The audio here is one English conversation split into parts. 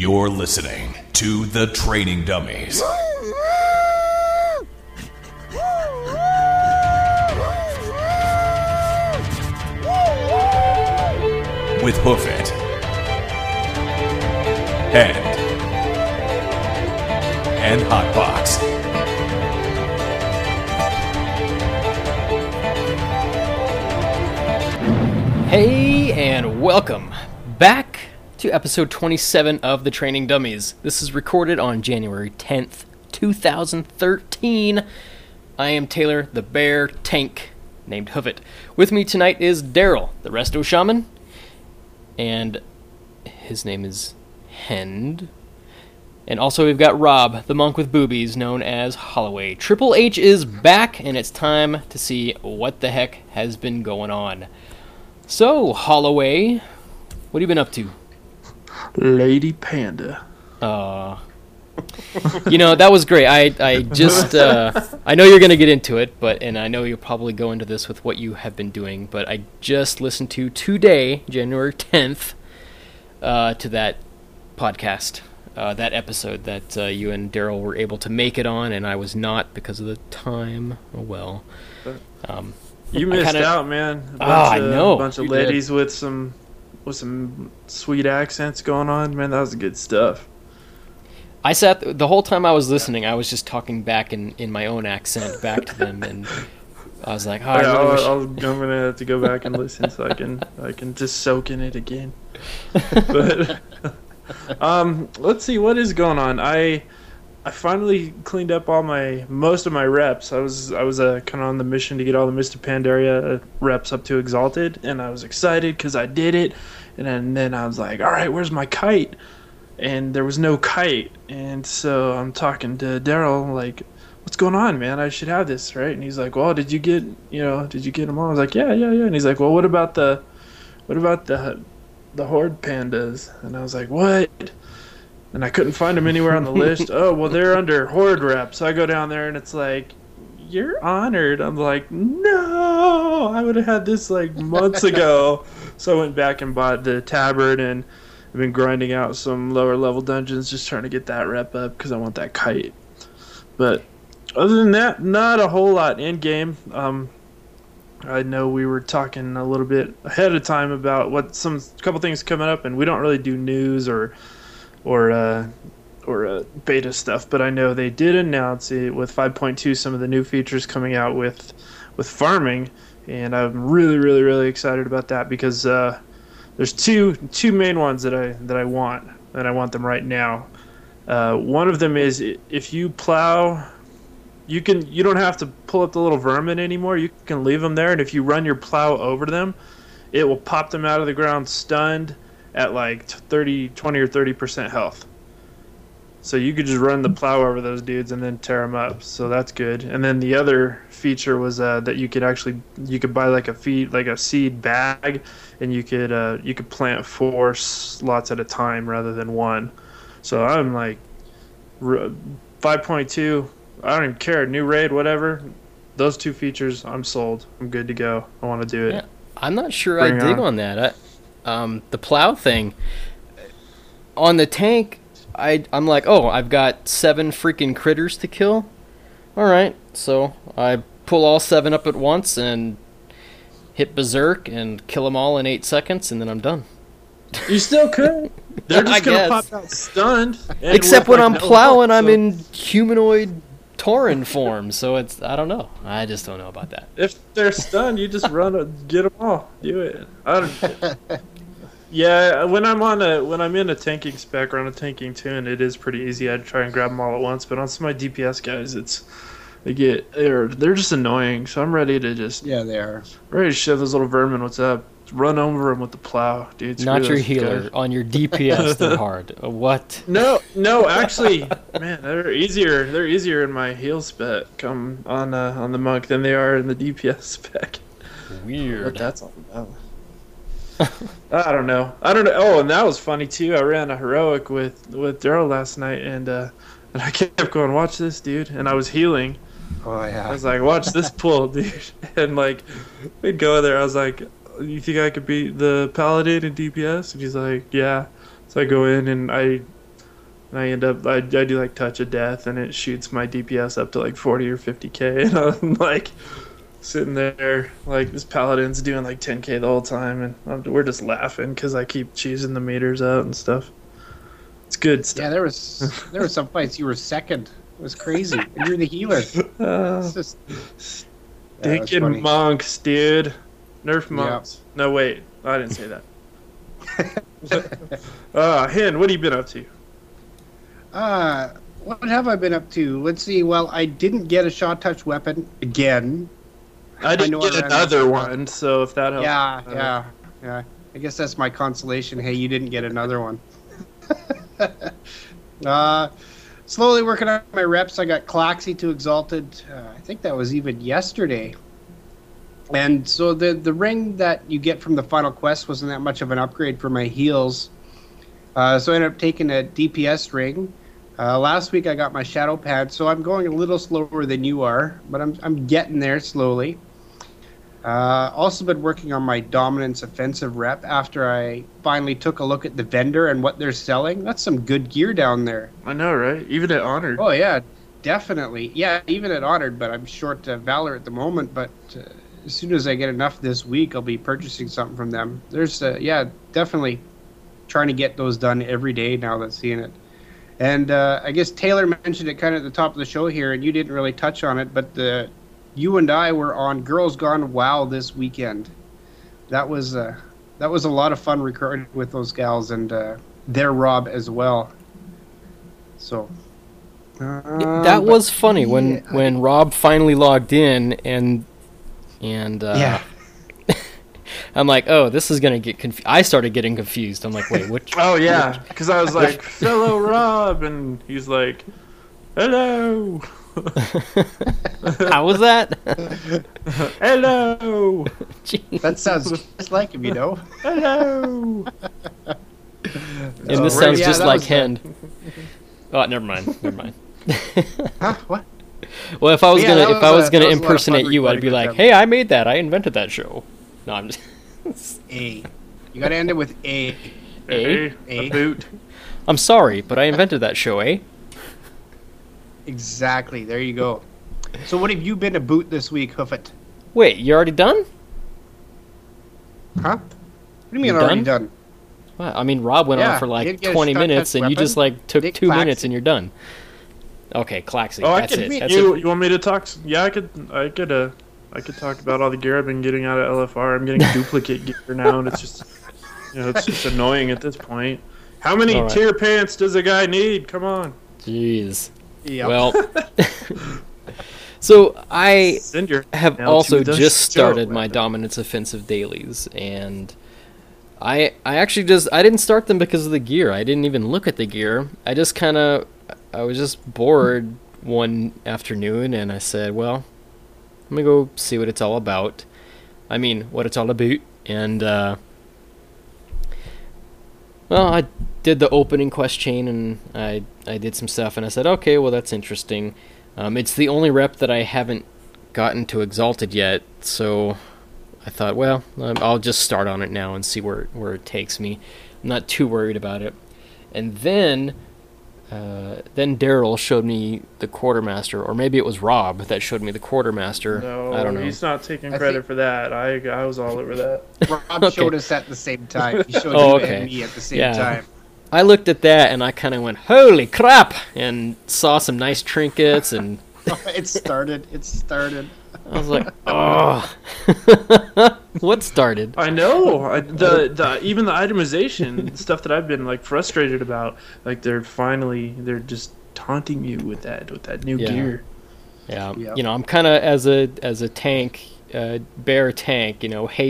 You're listening to The Training Dummies. With Hoof It, Head, and Hotbox. Hey, and welcome back to episode 27 of The Training Dummies. This is recorded on January 10th, 2013. I am Taylor, the bear tank, named Hoof It. With me tonight is Daryl, the resto shaman, and his name is Hend. And also we've got Rob, the monk with boobies, known as Holloway. Triple H is back, and it's time to see what the heck has been going on. So, Holloway, what have you been up to? Lady Panda. You know, that was great. I just, I know you're going to get into it, and I know you'll probably go into this with what you have been doing, but I just listened to today, January 10th, to that podcast, that episode that you and Daryl were able to make it on, and I was not because of the time. Oh, well. You missed out, man. I know. A bunch of ladies with some sweet accents going on. Man, that was good stuff. I sat the whole time I was listening. I was just talking back in my own accent back to them, and I was like, "Oh, I really wish." I'm gonna have to go back and listen so I can just soak in it again. But let's see what is going on. I finally cleaned up most of my reps. I was kind of on the mission to get all the Mr. Pandaria reps up to Exalted, and I was excited because I did it. And then I was like, all right, where's my kite? And there was no kite. And so I'm talking to Daryl, like, what's going on, man? I should have this, right? And he's like, well, did you get them all? I was like, yeah. And he's like, well, what about the horde pandas? And I was like, what? And I couldn't find them anywhere on the list. Oh, well, they're under horde reps. So I go down there, and it's like, you're honored. I'm like, no, I would have had this like months ago. So I went back and bought the tabard, and I've been grinding out some lower level dungeons, just trying to get that rep up because I want that kite. But other than that, not a whole lot in game. I know we were talking a little bit ahead of time about couple things coming up, and we don't really do news or beta stuff, but I know they did announce it with 5.2 some of the new features coming out with farming, and I'm really, really, really excited about that because there's two main ones that I want, and I want them right now. One of them is if you plow, you don't have to pull up the little vermin anymore. You can leave them there, and if you run your plow over them, it will pop them out of the ground stunned at like 20 or 30% health. So you could just run the plow over those dudes and then tear them up. So that's good. And then the other feature was that you could buy like a seed bag, and you could plant 4 slots at a time rather than 1. So I'm like 5.2. I don't even care. New raid, whatever. Those 2 features, I'm sold. I'm good to go. I want to do it. Yeah, I'm not sure I dig on that. The plow thing on the tank, I'm like, oh, I've got 7 freaking critters to kill. All right, so I pull all 7 up at once and hit berserk and kill them all in 8 seconds, and then I'm done. You still could. They're just gonna pop out stunned. Except when I'm plowing, I'm in humanoid Tauren form, so I don't know. I just don't know about that. If they're stunned, you just run and get them all. Do it. Yeah, when I'm in a tanking spec or on a tanking tune, it is pretty easy. I'd try and grab them all at once, but on some of my DPS guys, they're just annoying. So I'm ready to just they are ready to shove those little vermin. What's up? Run over them with the plow, dude. Not your healer on your DPS. They're hard. What? No, actually, man, they're easier. They're easier in my heal spec on the monk than they are in the DPS spec. Weird. What that's all about. I don't know. Oh, and that was funny too. I ran a heroic with Daryl last night, and I kept going, watch this, dude. And I was healing. Oh yeah. I was like, watch this pull, dude. And like, we'd go there. I was like, you think I could beat the paladin in DPS? And he's like, yeah. So I go in and I And I end up, I do like Touch of Death, and it shoots my DPS up to like 40 or 50k, and I'm like sitting there, like this paladin's doing like 10k the whole time, and we're just laughing because I keep cheesing the meters out and stuff. It's good stuff. Yeah, there was some fights you were second. It was crazy. And you're the healer. It's just Stinking monks, dude. Nerf monks. Yep. No, wait. I didn't say that. Hen, what have you been up to? What have I been up to? Let's see. Well, I didn't get a shot touch weapon again. I didn't get another one, so if that helps. Yeah. I guess that's my consolation. Hey, you didn't get another one. Slowly working on my reps. I got Claxy to Exalted. I think that was even yesterday. And so the ring that you get from the final quest wasn't that much of an upgrade for my heals. So I ended up taking a DPS ring. Last week I got my Shadow Pad, so I'm going a little slower than you are, but I'm getting there slowly. Also been working on my Dominance offensive rep after I finally took a look at the vendor and what they're selling. That's some good gear down there. I know, right? Even at Honored. Oh, yeah, definitely. Yeah, even at Honored, but I'm short Valor at the moment, but as soon as I get enough this week, I'll be purchasing something from them. There's, definitely trying to get those done every day now that's seeing it. And I guess Taylor mentioned it kind of at the top of the show here, and you didn't really touch on it, but you and I were on Girls Gone WoW this weekend. That was a lot of fun recording with those gals and their Rob as well. So that was funny when Rob finally logged in and yeah. I'm like, oh, this is gonna get confused. I started getting confused. I'm like, wait, which? Oh yeah, because I was like, fellow Rob, and he's like, hello. How was that? Hello. Jeez. That sounds just like him, you know. Hello. And this sounds just like Hen. Oh, never mind. Huh? What? Well, if I was gonna impersonate you, I'd be like, "Hey, I made that. I invented that show." No, I'm just. A. You gotta end it with A. A boot. I'm sorry, but I invented that show, eh? Exactly. There you go. So, what have you been to boot this week, Hoofit? Wait, you already done? Huh? What do you mean already done? Well, I mean, Rob went on for like 20 minutes, and you just like took 2 minutes, and you're done. Okay, Claxy. Oh, that's it. That's you want me to talk? Yeah, I could talk about all the gear I've been getting out of LFR. I'm getting duplicate gear now, and it's just, it's just annoying at this point. How many tier pants does a guy need? Come on. Jeez. Yep. Well, so I have also just started my Dominance Offensive dailies, and I didn't start them because of the gear. I didn't even look at the gear. I was just bored one afternoon, and I said, well, let me go see what it's all about. I mean, what it's all about. And, well, I did the opening quest chain, and I did some stuff, and I said, okay, well, that's interesting. It's the only rep that I haven't gotten to Exalted yet, so I thought, well, I'll just start on it now and see where it takes me. I'm not too worried about it. And then Daryl showed me the Quartermaster, or maybe it was Rob that showed me the Quartermaster. No, I don't know. He's not taking credit for that. I was all over that. Rob showed us at the same time. He showed you and me at the same time. I looked at that and I kind of went, holy crap, and saw some nice trinkets and... It started. I was like, oh. What started? I know. Even the itemization stuff that I've been like frustrated about, like they're just taunting you with that new gear. Yeah. Yep. I'm kind of as a tank, bear tank,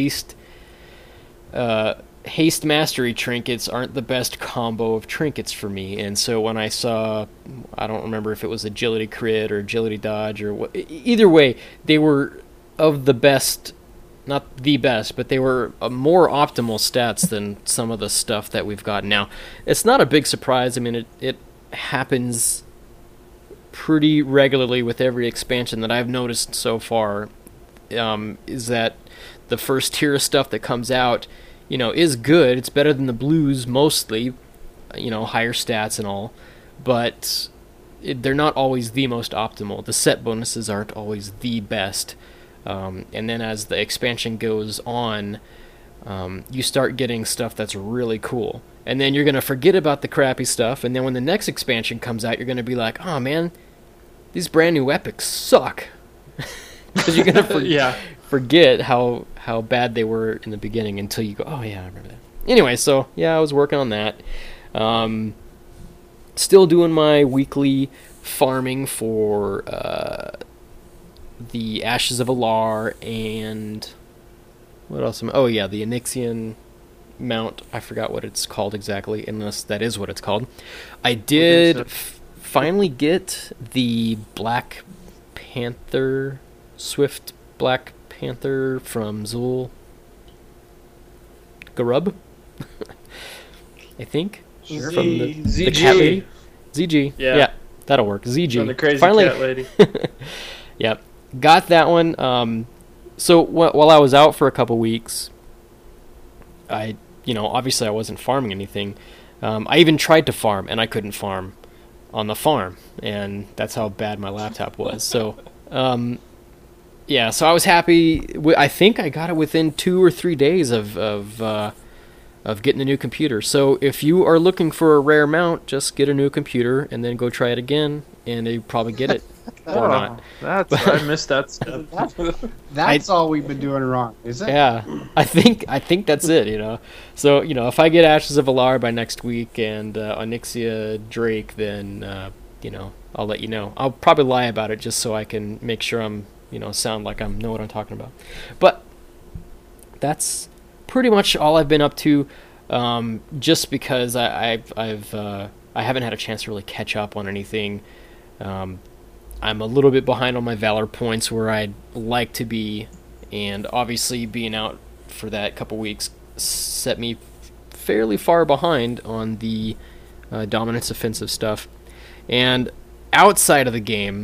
haste mastery trinkets aren't the best combo of trinkets for me, and so when I saw, I don't remember if it was agility crit or agility dodge or what, either way, they were of the best, not the best, but they were more optimal stats than some of the stuff that we've got now. It's not a big surprise. I mean, it happens pretty regularly with every expansion that I've noticed so far, is that the first tier of stuff that comes out is good. It's better than the blues mostly, higher stats and all. but they're not always the most optimal. The set bonuses aren't always the best. And then as the expansion goes on, you start getting stuff that's really cool. And then you're going to forget about the crappy stuff, and then when the next expansion comes out, you're going to be like, oh man, these brand new epics suck. Because you're going to forget how bad they were in the beginning until you go, oh yeah, I remember that. Anyway, so yeah, I was working on that. Still doing my weekly farming for the Ashes of Alar and what else? The Onyxian Mount. I forgot what it's called exactly, unless that is what it's called. I did finally get the Black Panther, Swift Black Panther from Zul Garub, I think. Sure. From ZG. the cat lady. ZG. Yeah. That'll work. ZG. From the crazy finally, cat lady. Yep. Got that one. So while I was out for a couple weeks, obviously I wasn't farming anything. I even tried to farm, and I couldn't farm on the farm, and that's how bad my laptop was. So, so I was happy. I think I got it within 2 or 3 days of getting a new computer. So if you are looking for a rare mount, just get a new computer and then go try it again, and you probably get it or not. I missed that step. That's all we've been doing wrong, is it? Yeah, I think that's it. So if I get Ashes of Alar by next week and Onyxia Drake, then I'll let you know. I'll probably lie about it just so I can make sure I'm sound like I know what I'm talking about. But that's pretty much all I've been up to, just because I haven't had a chance to really catch up on anything. I'm a little bit behind on my Valor points where I'd like to be, and obviously being out for that couple weeks set me fairly far behind on the dominance offensive stuff. And outside of the game,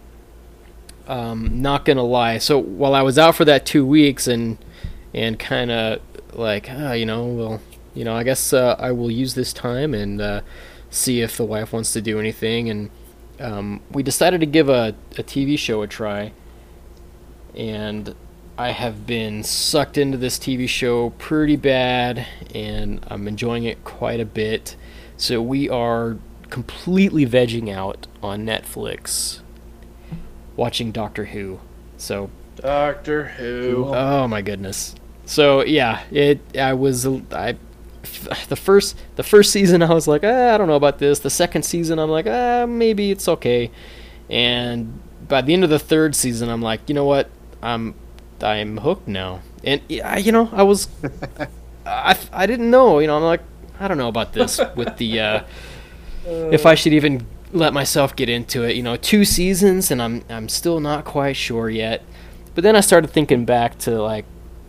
not gonna lie, so while I was out for that 2 weeks and kind of like, I guess I will use this time and see if the wife wants to do anything. And we decided to give a TV show a try. And I have been sucked into this TV show pretty bad, and I'm enjoying it quite a bit. So we are completely vegging out on Netflix, watching Doctor Who. So Doctor Who. Oh my goodness. So yeah, the first season I was like, I don't know about this. The second season I'm like, maybe it's okay. And by the end of the third season I'm like, you know what? I'm hooked now. And I was I didn't know, I'm like, I don't know about this with the if I should even let myself get into it. 2 seasons and I'm still not quite sure yet. But then I started thinking back to like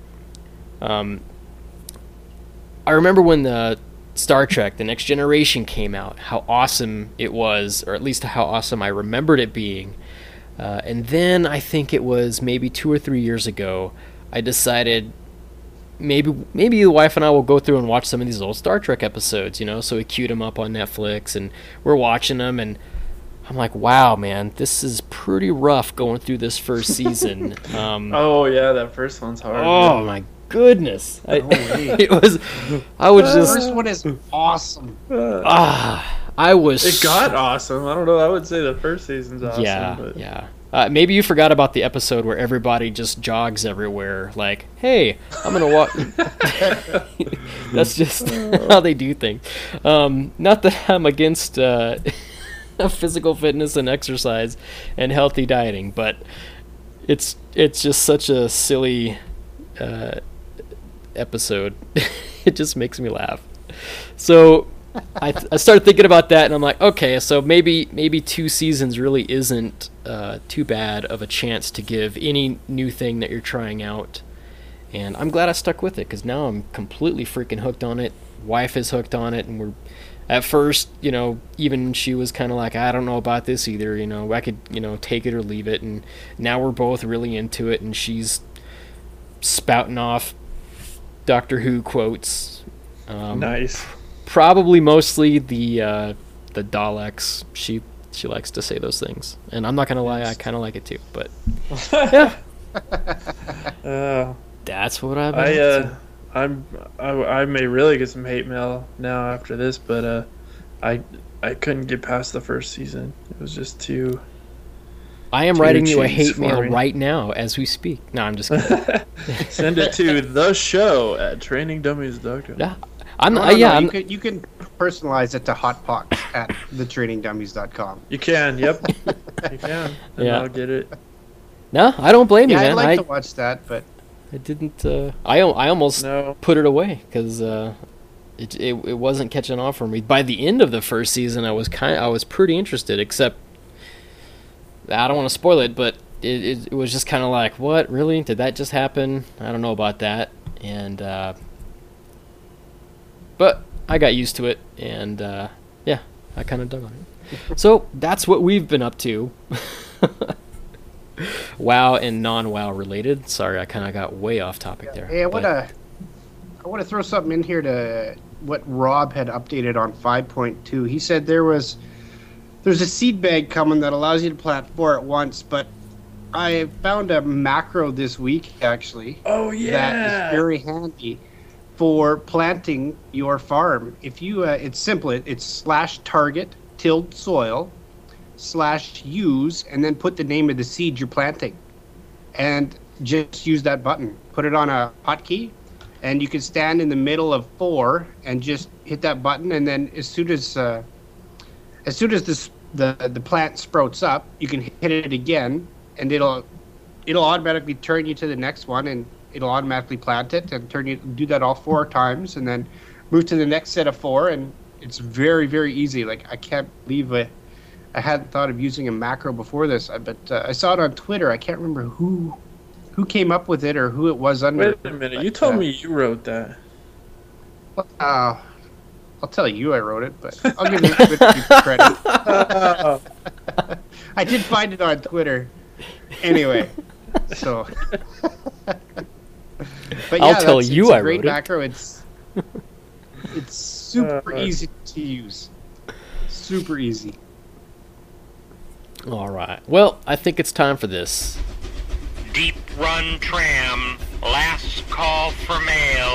I remember when the Star Trek, The Next Generation came out, how awesome it was, or at least how awesome I remembered it being. And then I think it was maybe 2 or 3 years ago, I decided maybe the wife and I will go through and watch some of these old Star Trek episodes, So we queued them up on Netflix, and we're watching them, and I'm like, wow, man, this is pretty rough going through this first season. Oh yeah, that first one's hard. Oh my goodness! I was The first one is awesome. I was. It got awesome. I don't know. I would say the first season's awesome. Yeah. Maybe you forgot about the episode where everybody just jogs everywhere. Like, hey, I'm gonna walk. That's just how they do things. Not that I'm against physical fitness and exercise and healthy dieting, but it's just such a silly episode. It just makes me laugh. So I started thinking about that, and I'm like, okay, so maybe 2 seasons really isn't too bad of a chance to give any new thing that you're trying out. And I'm glad I stuck with it, because now I'm completely freaking hooked on it. Wife is hooked on it, and we're at first, even she was kind of like, I don't know about this either. I could, take it or leave it. And now we're both really into it, and she's spouting off Doctor Who quotes. Nice. Probably mostly the the Daleks. She likes to say those things, and I'm not gonna lie, I kind of like it too. But yeah, that's what I've been up to. I may really get some hate mail now after this, but I couldn't get past the first season. It was just too. I am writing you a hate mail right now as we speak. No, I'm just kidding. Send it to the show at trainingdummies.com. Yeah, you can personalize it to hotpox at thetrainingdummies.com. You can, yep. You can. And Yeah. I'll get it. No, I don't blame you, Yeah, I'd man. like to watch that, but I didn't. I almost No. put it away because it wasn't catching on for me. By the end of the first season, I was pretty interested. Except I don't want to spoil it, but it was just kind of like, what, really? Did that just happen? I don't know about that. And but I got used to it, and yeah, I kind of dug on it. So that's what we've been up to. WoW and non-WoW related. Sorry, I kind of got way off topic there. hey, I but- want to throw something in here to what Rob had updated on 5.2. He said there's a seed bag coming that allows you to plant 4 at once, but I found a macro this week actually. Oh, yeah. That is very handy for planting your farm. If you, it's simple. It's /target tilled soil /use and then put the name of the seed you're planting, and just use that button. Put it on a hotkey, and you can stand in the middle of 4 and just hit that button. And then as soon as the plant sprouts up, you can hit it again, and it'll automatically turn you to the next one, and it'll automatically plant it and do that all 4 times, and then move to the next set of 4. And it's very, very easy. Like, I can't believe I hadn't thought of using a macro before this, but I saw it on Twitter. I can't remember who came up with it or who it was under. Wait a minute. You told me you wrote that. I'll tell you I wrote it, but I'll give you credit. I did find it on Twitter. Anyway, so. But I'll tell it's you a I great wrote it. macro. It's super easy to use. Super easy. All right. Well, I think it's time for this. Deep Run Tram, last call for mail.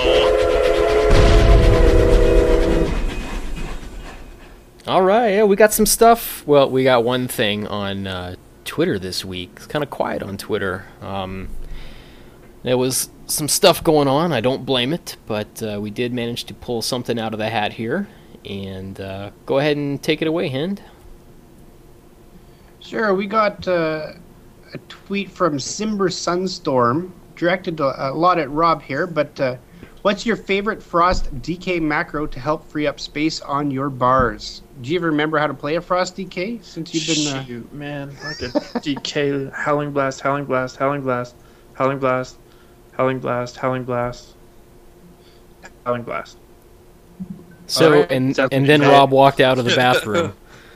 All right. Yeah, we got some stuff. Well, we got one thing on Twitter this week. It's kind of quiet on Twitter. There was some stuff going on. I don't blame it, but we did manage to pull something out of the hat here. And go ahead and take it away, Hind. Sure, we got a tweet from Simber Sunstorm, directed a lot at Rob here, but what's your favorite Frost DK macro to help free up space on your bars? Do you ever remember how to play a Frost DK since you've been... Shoot, man. Like a DK, Howling Blast, Howling Blast, Howling Blast, Howling Blast, Howling Blast, Howling Blast, Howling Blast. So, All right. and That's what then you said. Rob walked out of the bathroom.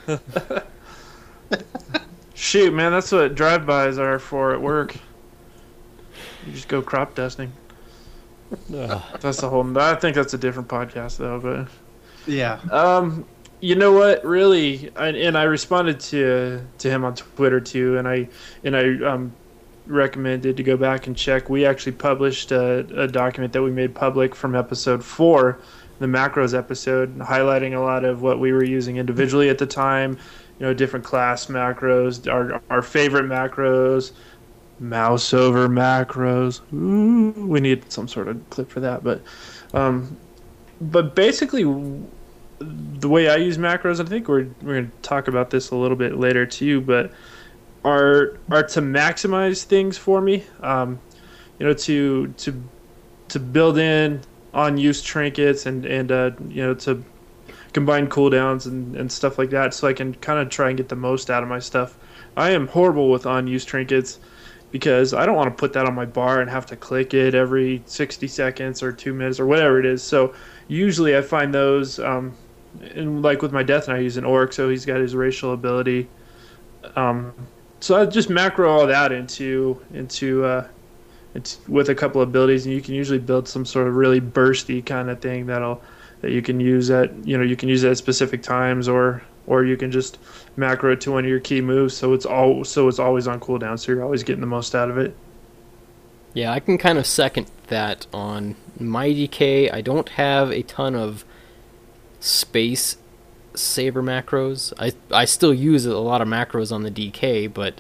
Shoot, man, that's what drive-bys are for at work. You just go crop dusting. That's the whole... I think that's a different podcast, though, but... Yeah. You know what? Really, I responded to him on Twitter too, and I recommended to go back and check. We actually published a document that we made public from episode 4, the macros episode, highlighting a lot of what we were using individually at the time. You know, different class macros, our favorite macros, mouse over macros. Ooh, we need some sort of clip for that, but basically, the way I use macros, I think we're going to talk about this a little bit later too, but are to maximize things for me. You know, to build in on use trinkets and you know, to combine cooldowns and stuff like that, so I can kind of try and get the most out of my stuff. I am horrible with on use trinkets because I don't want to put that on my bar and have to click it every 60 seconds or 2 minutes or whatever it is. So usually I find those, and like with my Death Knight, I use an orc, so he's got his racial ability. So I just macro all that into with a couple of abilities, and you can usually build some sort of really bursty kind of thing that you can use at specific times or or you can just macro it to one of your key moves, so it's always on cooldown, so you're always getting the most out of it. Yeah, I can kind of second that on my DK. I don't have a ton of space saver macros. I still use a lot of macros on the DK, but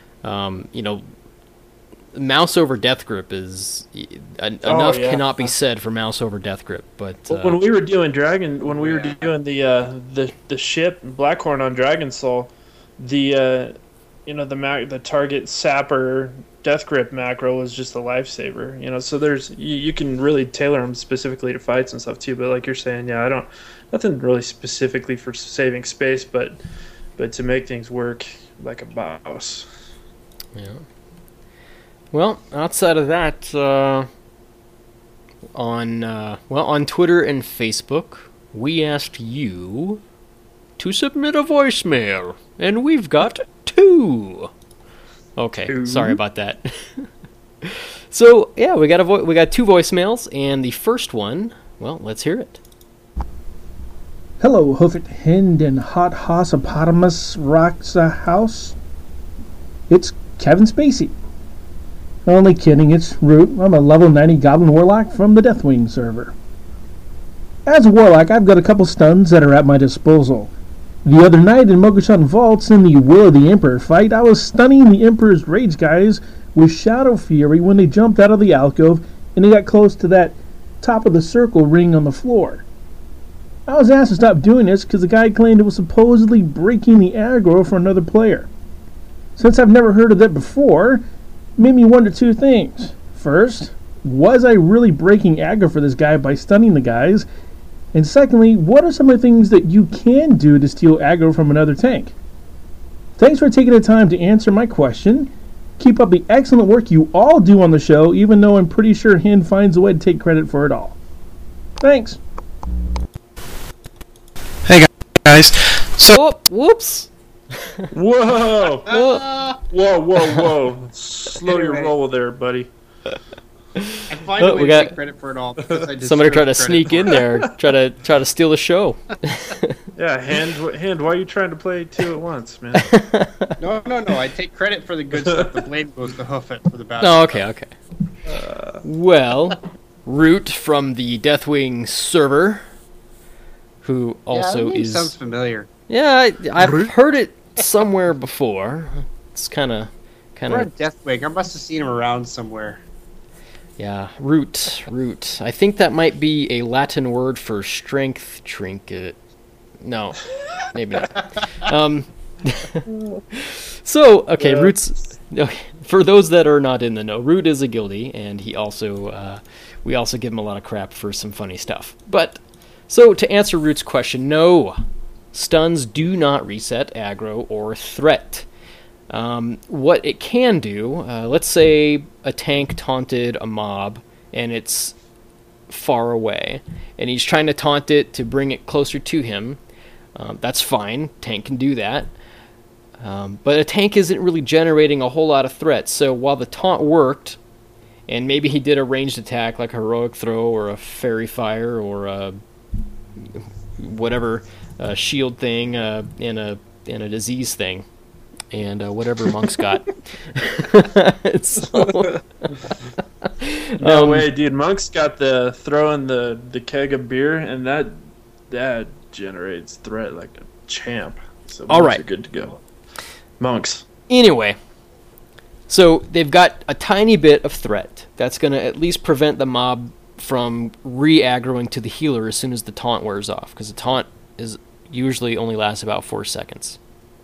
mouse over death grip is enough cannot be said for mouse over death grip. But when we were doing the ship Blackhorn on Dragon Soul, the target sapper death grip macro was just a lifesaver. So there's you can really tailor them specifically to fights and stuff too. But like you're saying, nothing really specifically for saving space, but to make things work like a boss. Yeah. Well, outside of that, on Twitter and Facebook, we asked you to submit a voicemail, and we've got 2. Okay, sorry about that. So yeah, we got 2 voicemails, and the first one, well, let's hear it. Hello, Hoofit Hind and Hot Hossopotamus Rocks a House. It's Kevin Spacey. Only kidding, it's Root. I'm a level 90 Goblin Warlock from the Deathwing server. As a Warlock, I've got a couple stuns that are at my disposal. The other night in Mokushon Vaults in the Will of the Emperor fight, I was stunning the Emperor's Rage guys with Shadow Fury when they jumped out of the alcove and they got close to that top of the circle ring on the floor. I was asked to stop doing this because the guy claimed it was supposedly breaking the aggro for another player. Since I've never heard of that before, made me wonder 2 things. First, was I really breaking aggro for this guy by stunning the guys? And secondly, what are some of the things that you can do to steal aggro from another tank? Thanks for taking the time to answer my question. Keep up the excellent work you all do on the show, even though I'm pretty sure Hind finds a way to take credit for it all. Thanks. Hey guys. So, whoops. Whoa! Whoa! Slow your roll there, buddy. I find a way to take credit for it all. Somebody tried to sneak in there, try to steal the show. Yeah, Hind, why are you trying to play 2 at once, man? No. I take credit for the good stuff. The blame goes to Hoofit for the bad. Oh, okay. Well, Root from the Deathwing server, who also is sounds familiar. Yeah, I've heard it somewhere before. It's kind of. We're on Deathwing. I must have seen him around somewhere. Yeah, Root. I think that might be a Latin word for strength trinket. No, maybe not. So, okay, Root's. Okay, for those that are not in the know, Root is a guildie, and he also we also give him a lot of crap for some funny stuff. But so to answer Root's question, no. Stuns do not reset aggro or threat. What it can do, let's say a tank taunted a mob and it's far away, and he's trying to taunt it to bring it closer to him. That's fine, tank can do that. But a tank isn't really generating a whole lot of threats, so while the taunt worked, and maybe he did a ranged attack like a heroic throw or a fairy fire or a whatever shield thing and a disease thing, and whatever Monk's got. No way, dude. Monk's got the throwing the keg of beer, and that generates threat like a champ. So all right, you're good to go. Monks. Anyway, so they've got a tiny bit of threat that's going to at least prevent the mob from re-aggroing to the healer as soon as the taunt wears off, because the taunt is usually only lasts about 4 seconds.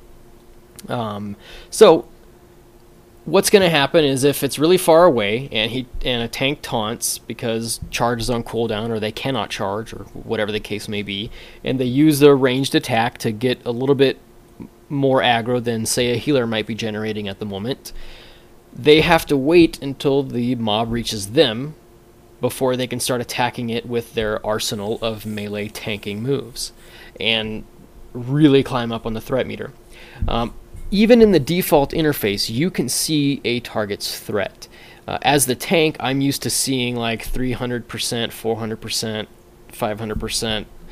So what's going to happen is if it's really far away and a tank taunts because charge is on cooldown or they cannot charge or whatever the case may be, and they use their ranged attack to get a little bit more aggro than, say, a healer might be generating at the moment, they have to wait until the mob reaches them before they can start attacking it with their arsenal of melee tanking moves and really climb up on the threat meter. Even in the default interface, you can see a target's threat. As the tank, I'm used to seeing like 300%, 400%, 500%,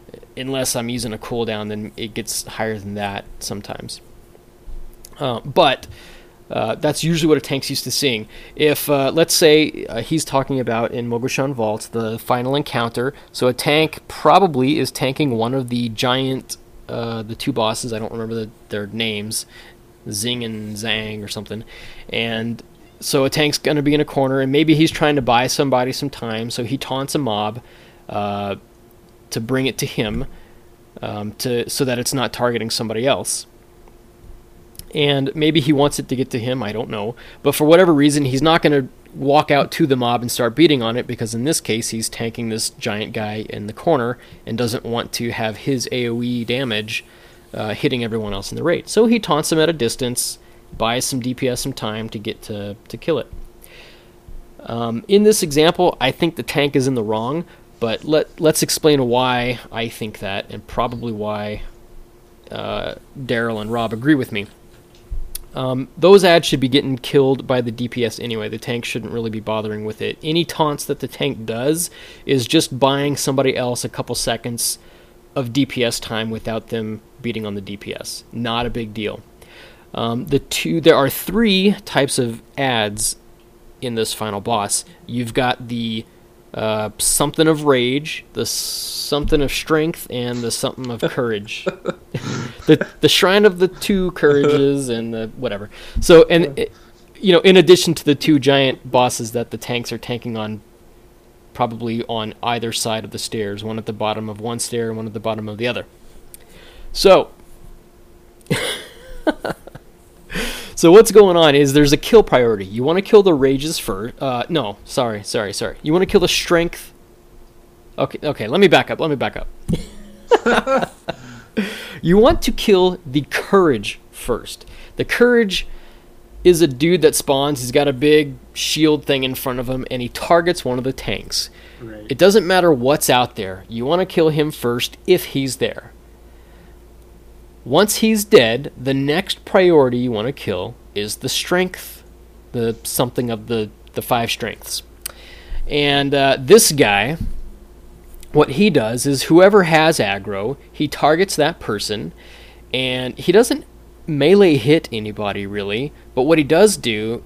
unless I'm using a cooldown, then it gets higher than that sometimes. But that's usually what a tank's used to seeing. If, let's say, he's talking about in Mogoshan Vault, the final encounter, so a tank probably is tanking one of the giant, the two bosses, I don't remember their names, Zing and Zhang or something, and so a tank's going to be in a corner, and maybe he's trying to buy somebody some time, so he taunts a mob to bring it to him, so that it's not targeting somebody else. And maybe he wants it to get to him, I don't know. But for whatever reason, he's not going to walk out to the mob and start beating on it, because in this case, he's tanking this giant guy in the corner and doesn't want to have his AoE damage hitting everyone else in the raid. So he taunts him at a distance, buys some DPS some time to get to kill it. In this example, I think the tank is in the wrong, but let's explain why I think that, and probably why Daryl and Rob agree with me. Those ads should be getting killed by the DPS anyway. The tank shouldn't really be bothering with it. Any taunts that the tank does is just buying somebody else a couple seconds of DPS time without them beating on the DPS. Not a big deal. There are 3 types of ads in this final boss. You've got the something of rage, the something of strength, and the something of courage. the shrine of the 2 courages and the whatever. So, and in addition to the 2 giant bosses that the tanks are tanking on, probably on either side of the stairs, one at the bottom of one stair and one at the bottom of the other. So So what's going on is there's a kill priority. You want to kill the rages first. No, sorry. You want to kill the strength. Okay, let me back up. You want to kill the courage first. The courage is a dude that spawns. He's got a big shield thing in front of him, and he targets one of the tanks. Right. It doesn't matter what's out there. You want to kill him first if he's there. Once he's dead, the next priority you want to kill is the strength, the something of the 5 strengths. And this guy, what he does is whoever has aggro, he targets that person, and he doesn't melee hit anybody really, but what he did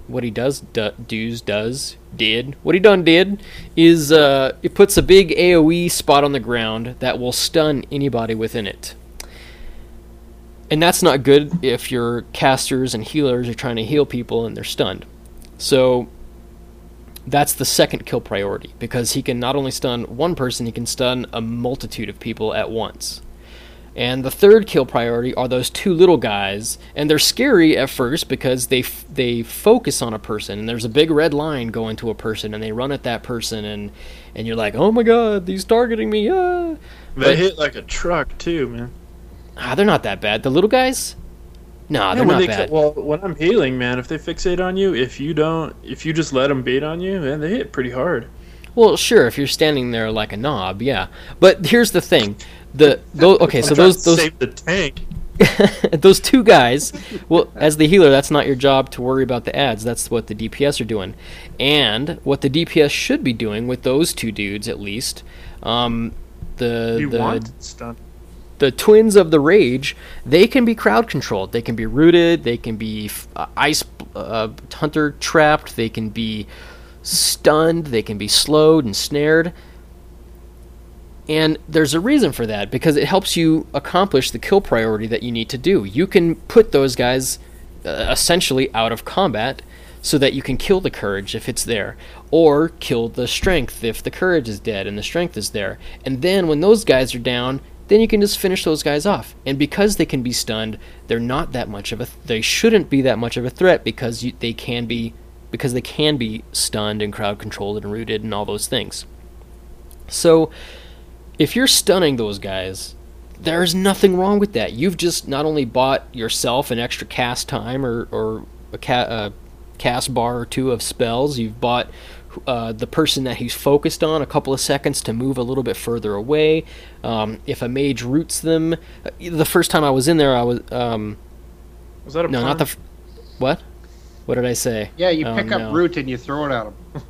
is it puts a big AoE spot on the ground that will stun anybody within it. And that's not good if your casters and healers are trying to heal people and they're stunned. So that's the second kill priority, because he can not only stun one person, he can stun a multitude of people at once. And the third kill priority are those 2 little guys, and they're scary at first because they focus on a person, and there's a big red line going to a person, and they run at that person, and you're like, oh my god, he's targeting me. They hit like a truck too, man. They're not that bad. The little guys? Nah, they're not bad. Well, when I'm healing, man, if they fixate on you, if you just let them bait on you, man, they hit pretty hard. Well, sure, if you're standing there like a knob, yeah. But here's the thing. Those save the tank. Those 2 guys, well, as the healer, that's not your job to worry about the ads. That's what the DPS are doing. And what the DPS should be doing with those 2 dudes, at least, the twins of the rage, they can be crowd controlled. They can be rooted. They can be ice hunter trapped. They can be stunned. They can be slowed and snared. And there's a reason for that, because it helps you accomplish the kill priority that you need to do. You can put those guys essentially out of combat so that you can kill the courage if it's there, or kill the strength if the courage is dead and the strength is there. And then when those guys are down, then you can just finish those guys off. And because they can be stunned, they shouldn't be that much of a threat, because they can be stunned and crowd controlled and rooted and all those things. So if you're stunning those guys, there's nothing wrong with that. You've just not only bought yourself an extra cast time or a cast bar or 2 of spells, you've bought the person that he's focused on a couple of seconds to move a little bit further away. If a mage roots them, the first time I was in there, I was was that a no, pun? not the what? What did I say? Yeah, you pick up root and you throw it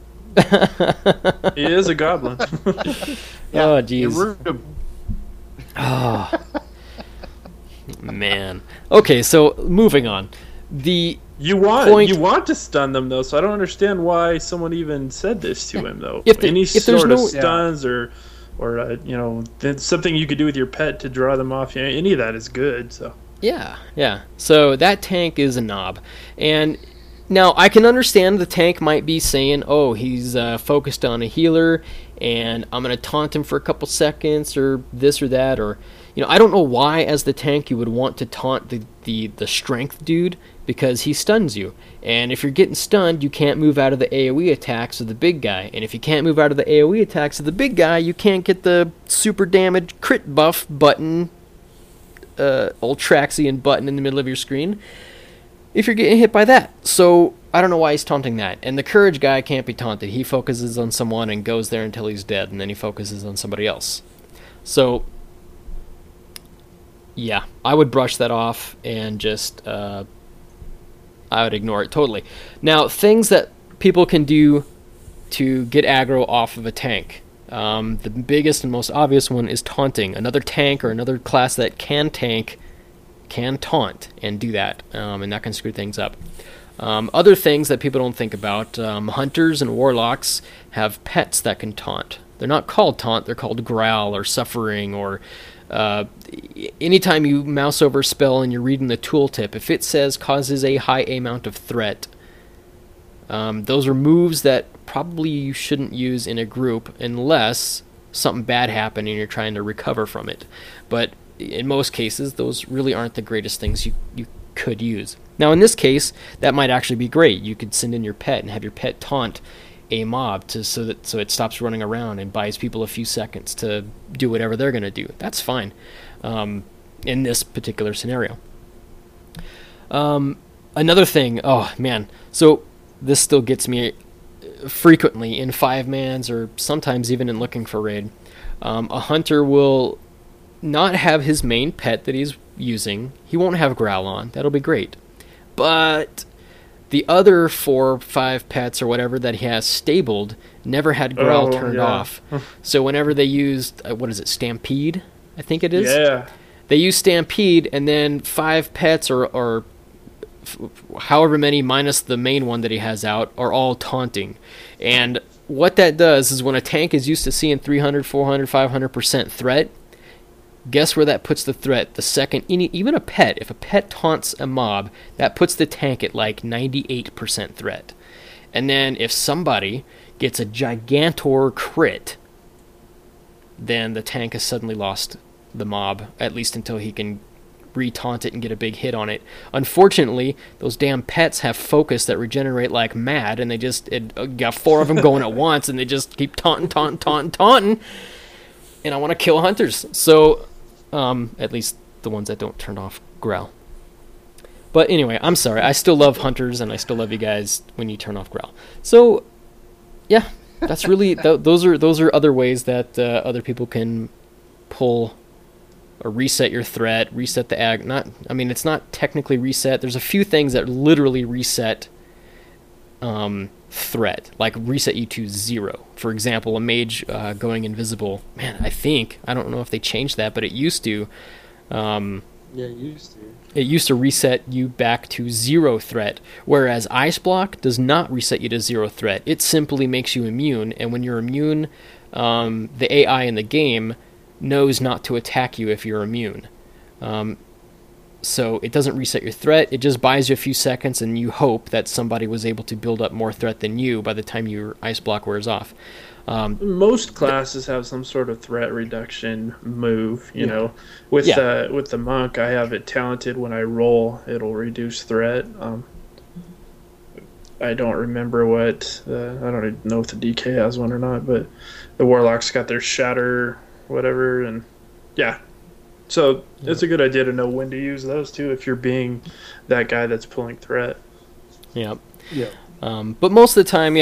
at him. He is a goblin. Yeah, Oh, you jeez. root him. Man. Okay, so moving on. You want to stun them though, so I don't understand why someone even said this to him though. If There's no- stuns or there's something you could do with your pet to draw them off. Any of that is good. So Yeah. So that tank is a knob. And now I can understand the tank might be saying, oh, he's focused on a healer and I'm going to taunt him for a couple seconds or this or that. Or, I don't know why as the tank you would want to taunt the strength dude because he stuns you. And if you're getting stunned, you can't move out of the AoE attacks of the big guy. And if you can't move out of the AoE attacks of the big guy, you can't get the super damage crit buff button, Ultraxian button in the middle of your screen if you're getting hit by that. So I don't know why he's taunting that. And the courage guy can't be taunted. He focuses on someone and goes there until he's dead, and then he focuses on somebody else. So yeah, I would brush that off and just I would ignore it totally. Now, things that people can do to get aggro off of a tank. The biggest and most obvious one is taunting. Another tank or another class that can tank can taunt and do that, and that can screw things up. Other things that people don't think about, hunters and warlocks have pets that can taunt. They're not called taunt, they're called growl or suffering, or anytime you mouse over a spell and you're reading the tooltip, if it says causes a high amount of threat, those are moves that probably you shouldn't use in a group unless something bad happened and you're trying to recover from it. But in most cases, those really aren't the greatest things you could use. Now, in this case, that might actually be great. You could send in your pet and have your pet taunt a mob so it stops running around and buys people a few seconds to do whatever they're going to do. That's fine in this particular scenario. Another thing, oh man, so this still gets me frequently in 5-mans or sometimes even in looking for raid. A hunter will not have his main pet that he's using. He won't have Growl on. That'll be great. But the other 4 or 5 pets or whatever that he has stabled never had Growl turned off. So whenever they used, Stampede, I think it is? Yeah. They use Stampede, and then 5 pets or however many minus the main one that he has out are all taunting. And what that does is when a tank is used to seeing 300, 400, 500% threat, guess where that puts the threat? The second, even a pet, if a pet taunts a mob, that puts the tank at like 98% threat. And then if somebody gets a Gigantor crit, then the tank has suddenly lost the mob, at least until he can re-taunt it and get a big hit on it. Unfortunately, those damn pets have focus that regenerate like mad, and they just got 4 of them going at once, and they just keep taunting. And I want to kill hunters. So, at least the ones that don't turn off Growl. But anyway, I'm sorry. I still love hunters, and I still love you guys when you turn off Growl. So, yeah, that's really those are other ways that other people can pull or reset your threat, reset the it's not technically reset. There's a few things that literally reset threat, like reset you to 0. For example, a mage going invisible. Man, I don't know if they changed that, but it used to. Yeah, it used to. It used to reset you back to 0 threat, whereas Ice Block does not reset you to 0 threat. It simply makes you immune, and when you're immune, the AI in the game knows not to attack you if you're immune. So it doesn't reset your threat, it just buys you a few seconds, and you hope that somebody was able to build up more threat than you by the time your Ice Block wears off. Most classes have some sort of threat reduction move, you know. With the monk, I have it talented when I roll, it'll reduce threat. I don't remember what, I don't even know if the DK has one or not, but the warlock's got their shatter, whatever, and yeah. So it's a good idea to know when to use those too if you're being that guy that's pulling threat. Yeah. But most of the time,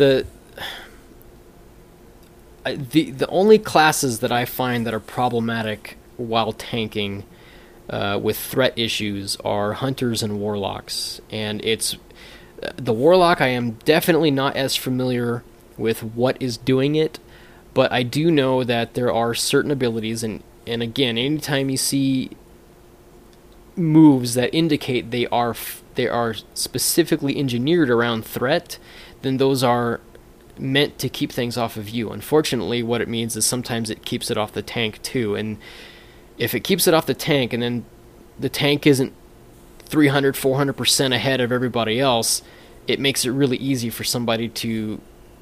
the only classes that I find that are problematic while tanking with threat issues are hunters and warlocks. And it's the warlock, I am definitely not as familiar with what is doing it, but I do know that there are certain abilities, and again, anytime you see moves that indicate they are specifically engineered around threat, then those are meant to keep things off of you. Unfortunately, what it means is sometimes it keeps it off the tank too, and if it keeps it off the tank and then the tank isn't 300-400% ahead of everybody else, it makes it really easy for somebody to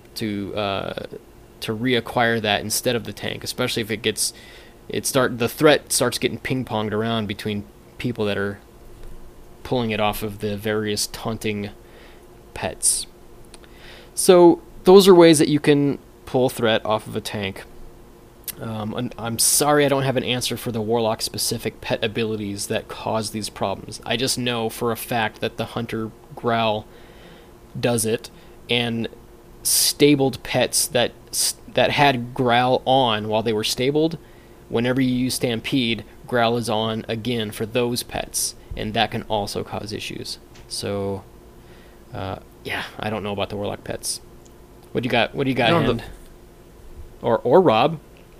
reacquire that instead of the tank, especially if the threat starts getting ping-ponged around between people that are pulling it off of the various taunting pets. So those are ways that you can pull threat off of a tank. I'm sorry I don't have an answer for the Warlock-specific pet abilities that cause these problems. I just know for a fact that the Hunter Growl does it, and stabled pets that had Growl on while they were stabled, whenever you use Stampede, Growl is on again for those pets, and that can also cause issues. So, yeah, I don't know about the Warlock pets. What do you got? What do you got, Hand? Or Rob?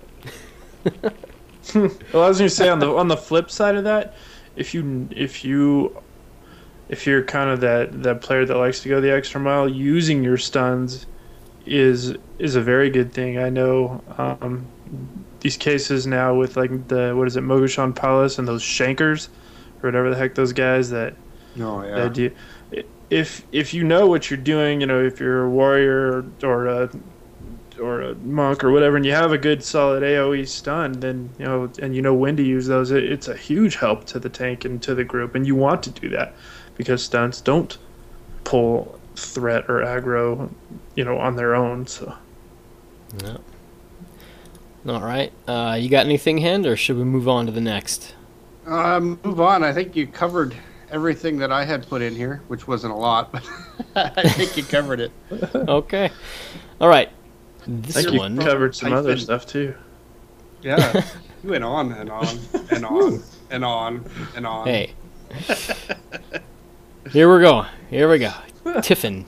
Well, I was going to say on the flip side of that, if you're kind of that player that likes to go the extra mile, using your stuns is a very good thing. I know these cases now with like Mogushan Palace and those Shankers or whatever the heck those guys that do. If you know what you're doing, if you're a warrior or a monk or whatever, and you have a good solid AoE stun, then and when to use those, it's a huge help to the tank and to the group, and you want to do that because stuns don't pull threat or aggro, on their own. So. Yeah. All right. You got anything, Hand, or should we move on to the next? Move on. I think you covered everything that I had put in here, which wasn't a lot, but I think you covered it. Okay. All right. This you one covered some other stuff too. Yeah, you went on and on and on and on and on. Hey. Here we go. Typhon.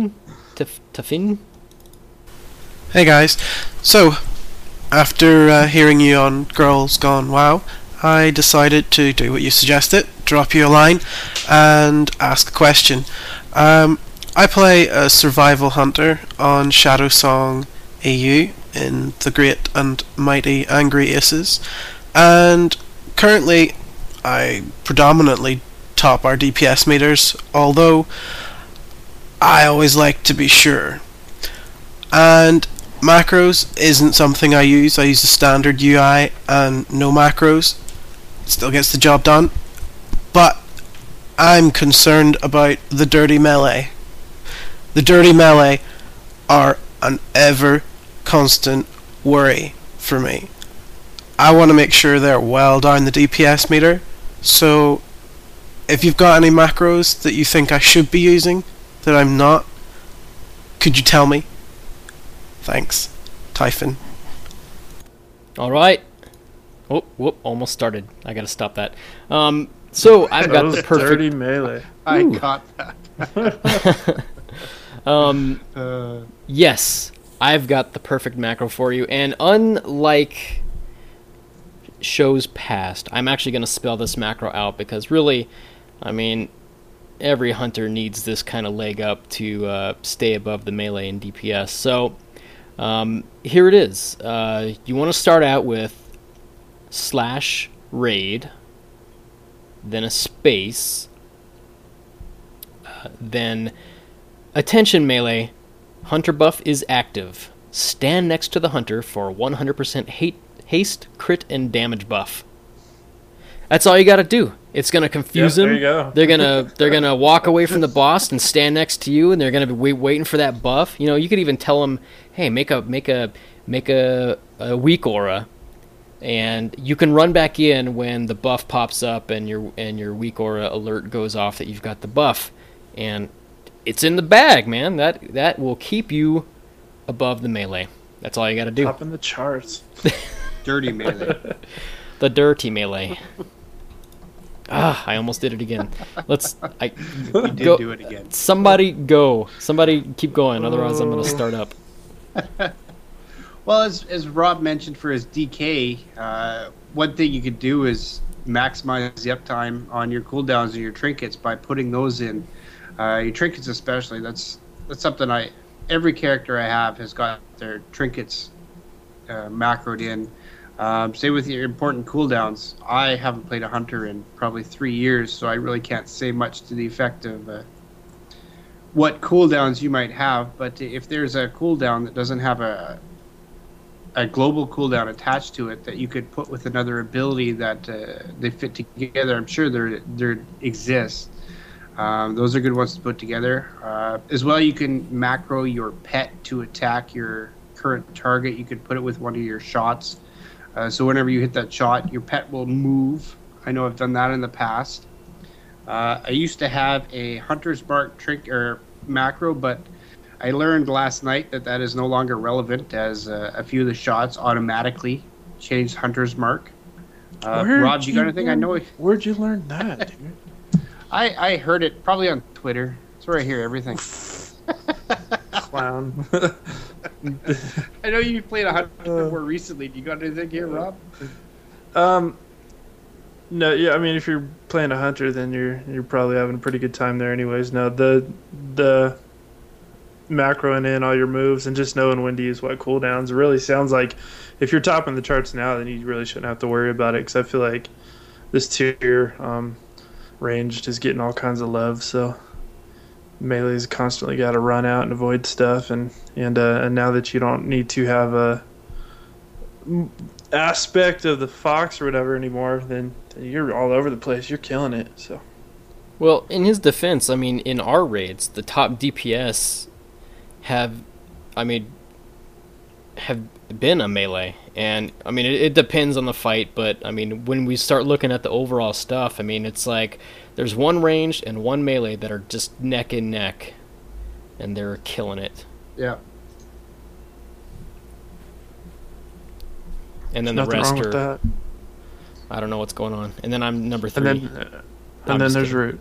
Hey guys. So, after hearing you on Girls Gone WoW, I decided to do what you suggested, drop you a line and ask a question. I play a survival hunter on Shadowsong AU in the Great and Mighty Angry Aces, and currently I predominantly top our DPS meters, although I always like to be sure. And macros isn't something I use. I use the standard UI and no macros. Still gets the job done. But I'm concerned about the dirty melee. The dirty melee are an ever constant worry for me. I want to make sure they're well down the DPS meter, so if you've got any macros that you think I should be using that I'm not, could you tell me? Thanks. Typhon. Alright. Oh, whoop, almost started. I gotta stop that. So I've got the perfect dirty melee. I caught that. Yes, I've got the perfect macro for you, and unlike shows past, I'm actually going to spell this macro out because really, I mean, every hunter needs this kind of leg up to stay above the melee and DPS. So here it is. You want to start out with /raid, then a space, then attention melee. Hunter buff is active. Stand next to the hunter for 100% haste, crit, and damage buff. That's all you gotta do. It's gonna confuse them. There you go. They're gonna walk away from the boss and stand next to you, and they're gonna be waiting for that buff. You could even tell them, "Hey, make a weak aura," and you can run back in when the buff pops up and your weak aura alert goes off that you've got the buff, and it's in the bag, man. That will keep you above the melee. That's all you got to do. Up in the charts. Dirty melee. The dirty melee. I almost did it again. You did do it again. Somebody go. Somebody keep going. Otherwise, I'm going to start up. Well, as Rob mentioned for his DK, one thing you could do is maximize the uptime on your cooldowns and your trinkets by putting those in. Your trinkets especially. That's something every character I have has got their trinkets macroed in. Same with your important cooldowns. I haven't played a hunter in probably 3 years, so I really can't say much to the effect of what cooldowns you might have. But if there's a cooldown that doesn't have a global cooldown attached to it that you could put with another ability that they fit together, I'm sure there exists. Those are good ones to put together. As well, you can macro your pet to attack your current target. You could put it with one of your shots. So whenever you hit that shot, your pet will move. I know I've done that in the past. I used to have a Hunter's Mark trick or macro, but I learned last night that is no longer relevant, as a few of the shots automatically changed Hunter's Mark. Rob, you got anything? Where'd you learn that, dude? I heard it probably on Twitter. That's where I hear everything. Clown. I know you played a Hunter more recently. Do you got anything here, Rob? No, yeah. I mean, if you're playing a hunter, then you're probably having a pretty good time there, anyways. Now the macroing in all your moves and just knowing when to use what cooldowns really sounds like if you're topping the charts now, then you really shouldn't have to worry about it, because I feel like this tier ranged is getting all kinds of love. So melee's constantly got to run out and avoid stuff, and now that you don't need to have a aspect of the fox or whatever anymore, then you're all over the place. You're killing it. So, well, in his defense, I mean, in our raids, the top DPS have been a melee, and I mean it depends on the fight, but I mean when we start looking at the overall stuff, I mean it's like there's one ranged and one melee that are just neck and neck, and they're killing it. Yeah. And then Nothing the rest wrong with are, that. I don't know what's going on. And then I'm number 3. And then there's Root.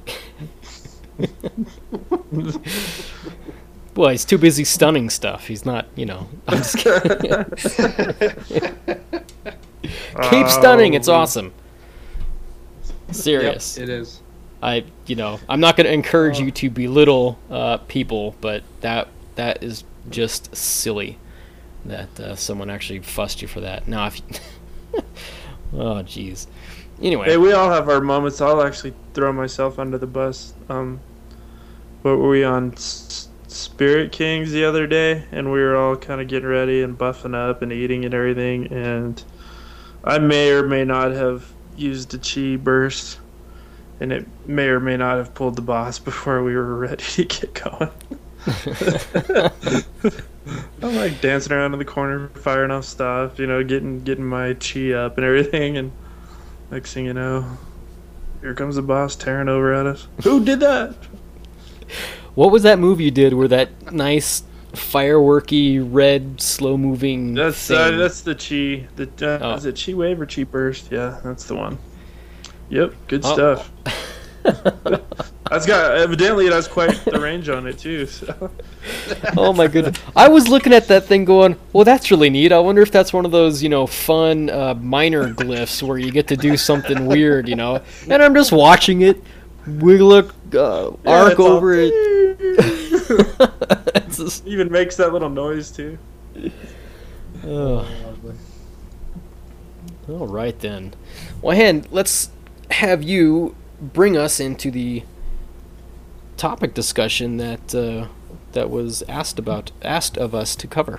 Well, he's too busy stunning stuff. He's not, I'm just kidding. Keep stunning. It's awesome. Serious. Yep, it is. I'm not going to encourage you to belittle people, but that is just silly that someone actually fussed you for that. Now, if oh, jeez. Anyway. Hey, we all have our moments. I'll actually throw myself under the bus. What were we on? Spirit Kings the other day, and we were all kind of getting ready and buffing up and eating and everything, and I may or may not have used a chi burst, and it may or may not have pulled the boss before we were ready to get going. I'm like dancing around in the corner, firing off stuff, getting my chi up and everything, and next thing you know, here comes the boss tearing over at us. Who did that? What was that move you did where that nice fireworky red slow moving that's the chi. Is it chi wave or chi burst? Yeah, that's the one. Yep, good stuff. Evidently it has quite the range on it too. So. Oh my goodness! I was looking at that thing going, well, that's really neat. I wonder if that's one of those fun minor glyphs where you get to do something weird, And I'm just watching it. We look arc over it. Even makes that little noise too. Oh. All right then. Well, Hen, let's have you bring us into the topic discussion that was asked of us to cover.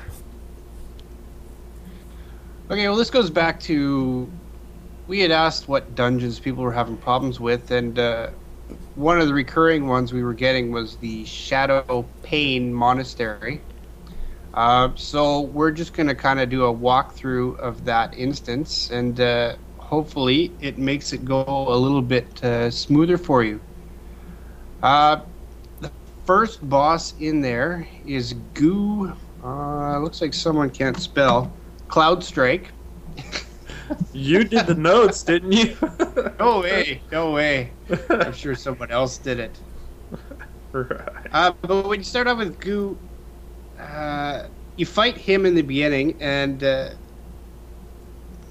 Okay, well, this goes back to we had asked what dungeons people were having problems with, and one of the recurring ones we were getting was the Shadow Pain Monastery. So we're just going to kind of do a walkthrough of that instance, and hopefully it makes it go a little bit smoother for you. The first boss in there is Goo. Looks like someone can't spell. Cloudstrike. You did the notes, didn't you? No way. I'm sure someone else did it. Right. But when you start off with Goo, you fight him in the beginning, and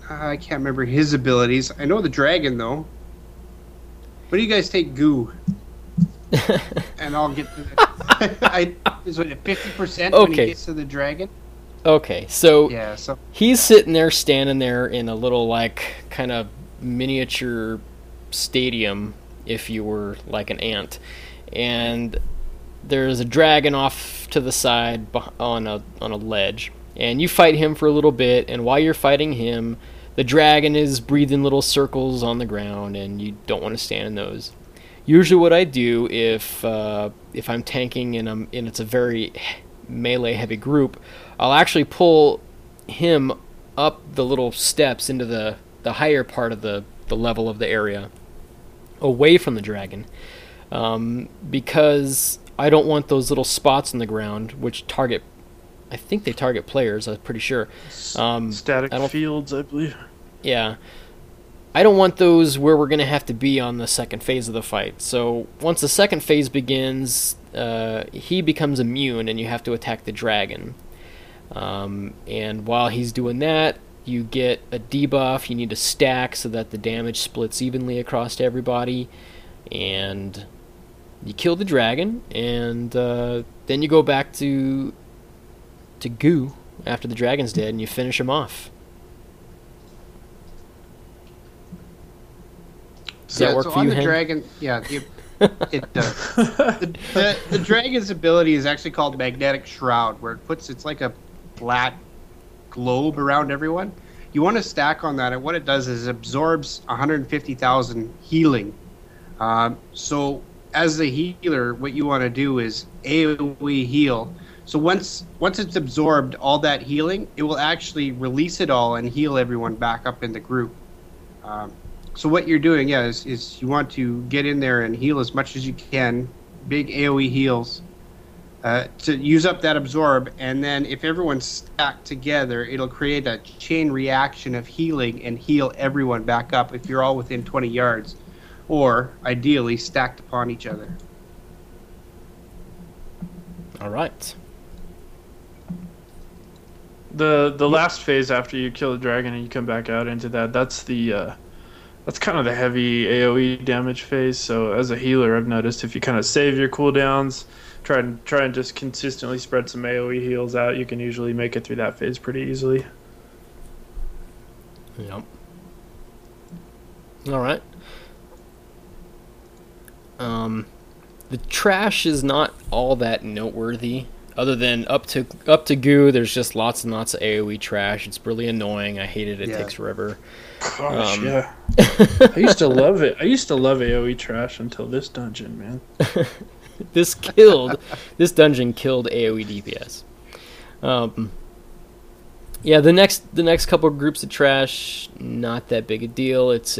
I can't remember his abilities. I know the dragon though. What do you guys take goo? And I'll get to the, is it 50% when he Okay. gets to the dragon? Okay, so Yeah, so he's sitting there, standing there in a little, like, kind of miniature stadium, if you were like an ant. And there's a dragon off to the side on a ledge. And you fight him for a little bit, and while you're fighting him, the dragon is breathing little circles on the ground, and you don't want to stand in those. Usually what I do if I'm tanking and it's a very melee heavy group, I'll actually pull him up the little steps into the higher part of the level of the area, away from the dragon, because I don't want those little spots on the ground, which I think they target players, I'm pretty sure. Static fields, I believe. Yeah. I don't want those where we're going to have to be on the second phase of the fight. So once the second phase begins, he becomes immune and you have to attack the dragon. And while he's doing that, you get a debuff. You need to stack so that the damage splits evenly across everybody. And you kill the dragon, and then you go back to goo after the dragon's dead, and you finish him off. Does that work so for on you, the Hen? dragon, it does. The dragon's ability is actually called Magnetic Shroud, where it's like a flat globe around everyone. You want to stack on that, and what it does is it absorbs 150,000 healing. So as the healer, what you want to do is AoE heal. So once it's absorbed all that healing, it will actually release it all and heal everyone back up in the group. So what you're doing, is you want to get in there and heal as much as you can, big AoE heals, to use up that absorb, and then if everyone's stacked together, it'll create a chain reaction of healing and heal everyone back up if you're all within 20 yards, or ideally stacked upon each other. All right. The last phase after you kill the dragon and you come back out into that's kind of the heavy AoE damage phase. So as a healer, I've noticed if you kind of save your cooldowns, try and just consistently spread some AoE heals out, you can usually make it through that phase pretty easily. Yep. All right. The trash is not all that noteworthy. Other than up to goo, there's just lots and lots of AoE trash. It's really annoying. I hate it. It takes forever. Gosh, yeah. I used to love it. I used to love AoE trash until this dungeon, man. This dungeon killed AoE DPS. Yeah, the next couple of groups of trash, not that big a deal. It's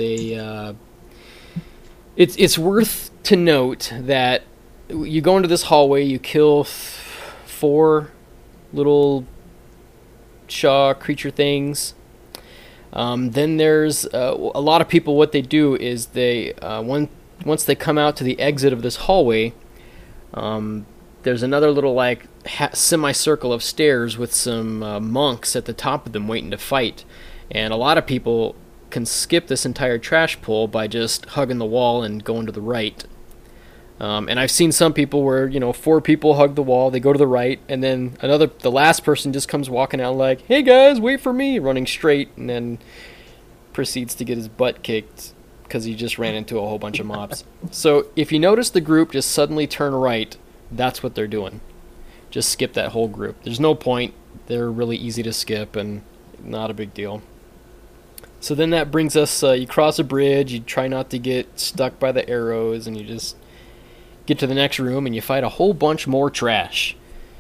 it's worth to note that you go into this hallway, you kill 4 little Shaw creature things. Then there's a lot of people. What they do is they once they come out to the exit of this hallway, there's another little like semicircle of stairs with some monks at the top of them waiting to fight. And a lot of people can skip this entire trash pull by just hugging the wall and going to the right. And I've seen some people where, 4 people hug the wall, they go to the right, and then the last person just comes walking out like, "Hey guys, wait for me," running straight, and then proceeds to get his butt kicked because he just ran into a whole bunch of mobs. So if you notice the group just suddenly turn right, that's what they're doing. Just skip that whole group. There's no point. They're really easy to skip and not a big deal. So then that brings us, you cross a bridge, you try not to get stuck by the arrows, and you just get to the next room and you fight a whole bunch more trash.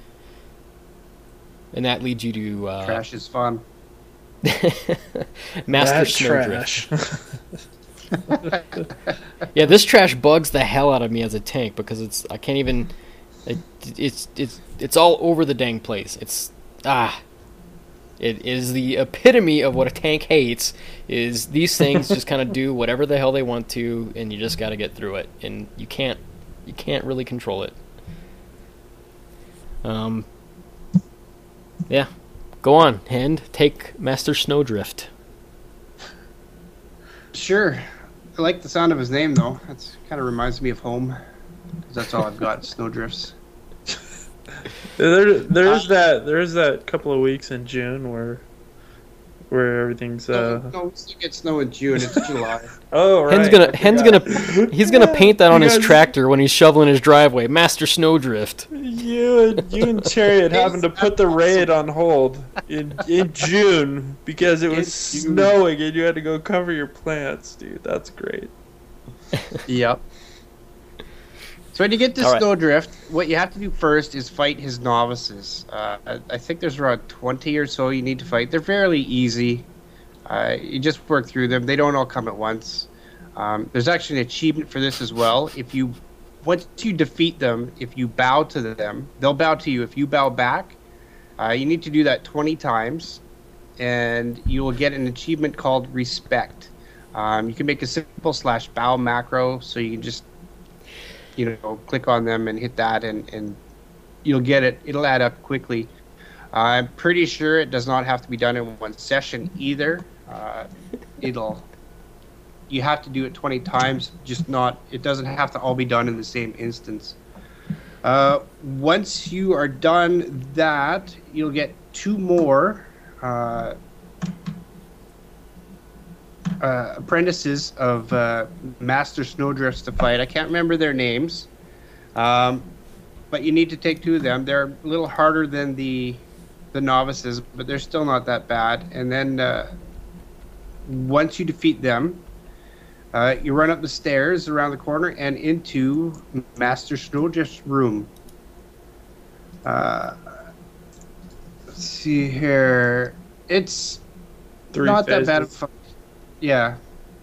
And that leads you to... Trash is fun. Master Snowdrift. Yeah, this trash bugs the hell out of me as a tank because I can't even... It's all over the dang place. It is the epitome of what a tank hates, is these things just kind of do whatever the hell they want to, and you just got to get through it. And you can't really control it. Yeah. Go on, Hand. Take Master Snowdrift. Sure. I like the sound of his name, though. That's kind of reminds me of home. 'Cause that's all I've got, snowdrifts. There's that couple of weeks in June where everything's No, we still get snow in June. It's July. Oh right. He's gonna paint that on his tractor when he's shoveling his driveway. Master Snowdrift. You and Chariot having to put the raid on hold in June because it was snowing and you had to go cover your plants, dude. That's great. Yep. So when you get to All right. Snowdrift, what you have to do first is fight his novices. I think there's around 20 or so you need to fight. They're fairly easy. You just work through them. They don't all come at once. There's actually an achievement for this as well. Once you defeat them, if you bow to them, they'll bow to you. If you bow back, you need to do that 20 times, and you will get an achievement called Respect. You can make a simple /bow macro, so you can just click on them and hit that, and you'll get it. It'll add up quickly. I'm pretty sure it does not have to be done in one session either. You have to do it 20 times, it doesn't have to all be done in the same instance. Once you are done that, you'll get 2 more apprentices of Master Snowdrifts to fight. I can't remember their names, but you need to take 2 of them. They're a little harder than the novices, but they're still not that bad. And then once you defeat them, you run up the stairs around the corner and into Master Snowdrift's room. Let's see here. It's 3 not phases. that bad of a fight. Yeah.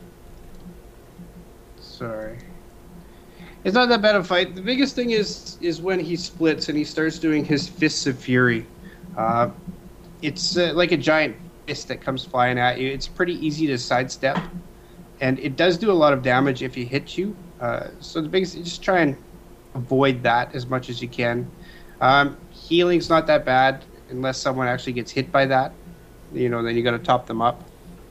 Sorry. It's not that bad of a fight. The biggest thing is when he splits and he starts doing his Fists of Fury. It's like a giant fist that comes flying at you. It's pretty easy to sidestep, and it does do a lot of damage if he hits you. So the biggest, just try and avoid that as much as you can. Healing's not that bad unless someone actually gets hit by that. Then you got to top them up.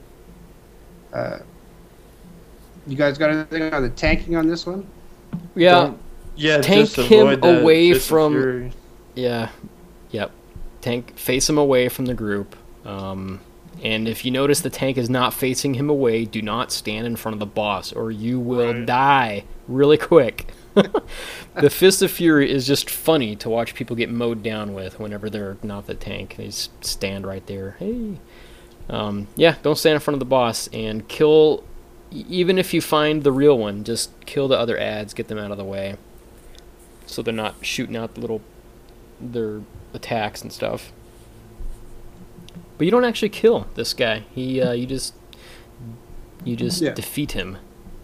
You guys got anything on the tanking on this one? Yeah. Yeah, Tank just him avoid that away Fist of from- Fury. Yeah. Yep. Face him away from the group. And if you notice the tank is not facing him away, do not stand in front of the boss or you will die really quick. The Fist of Fury is just funny to watch people get mowed down with whenever they're not the tank. They just stand right there. Hey. Yeah, don't stand in front of the boss and kill. Even if you find the real one, just kill the other ads, get them out of the way, so they're not shooting out their attacks and stuff. But you don't actually kill this guy. You just defeat him.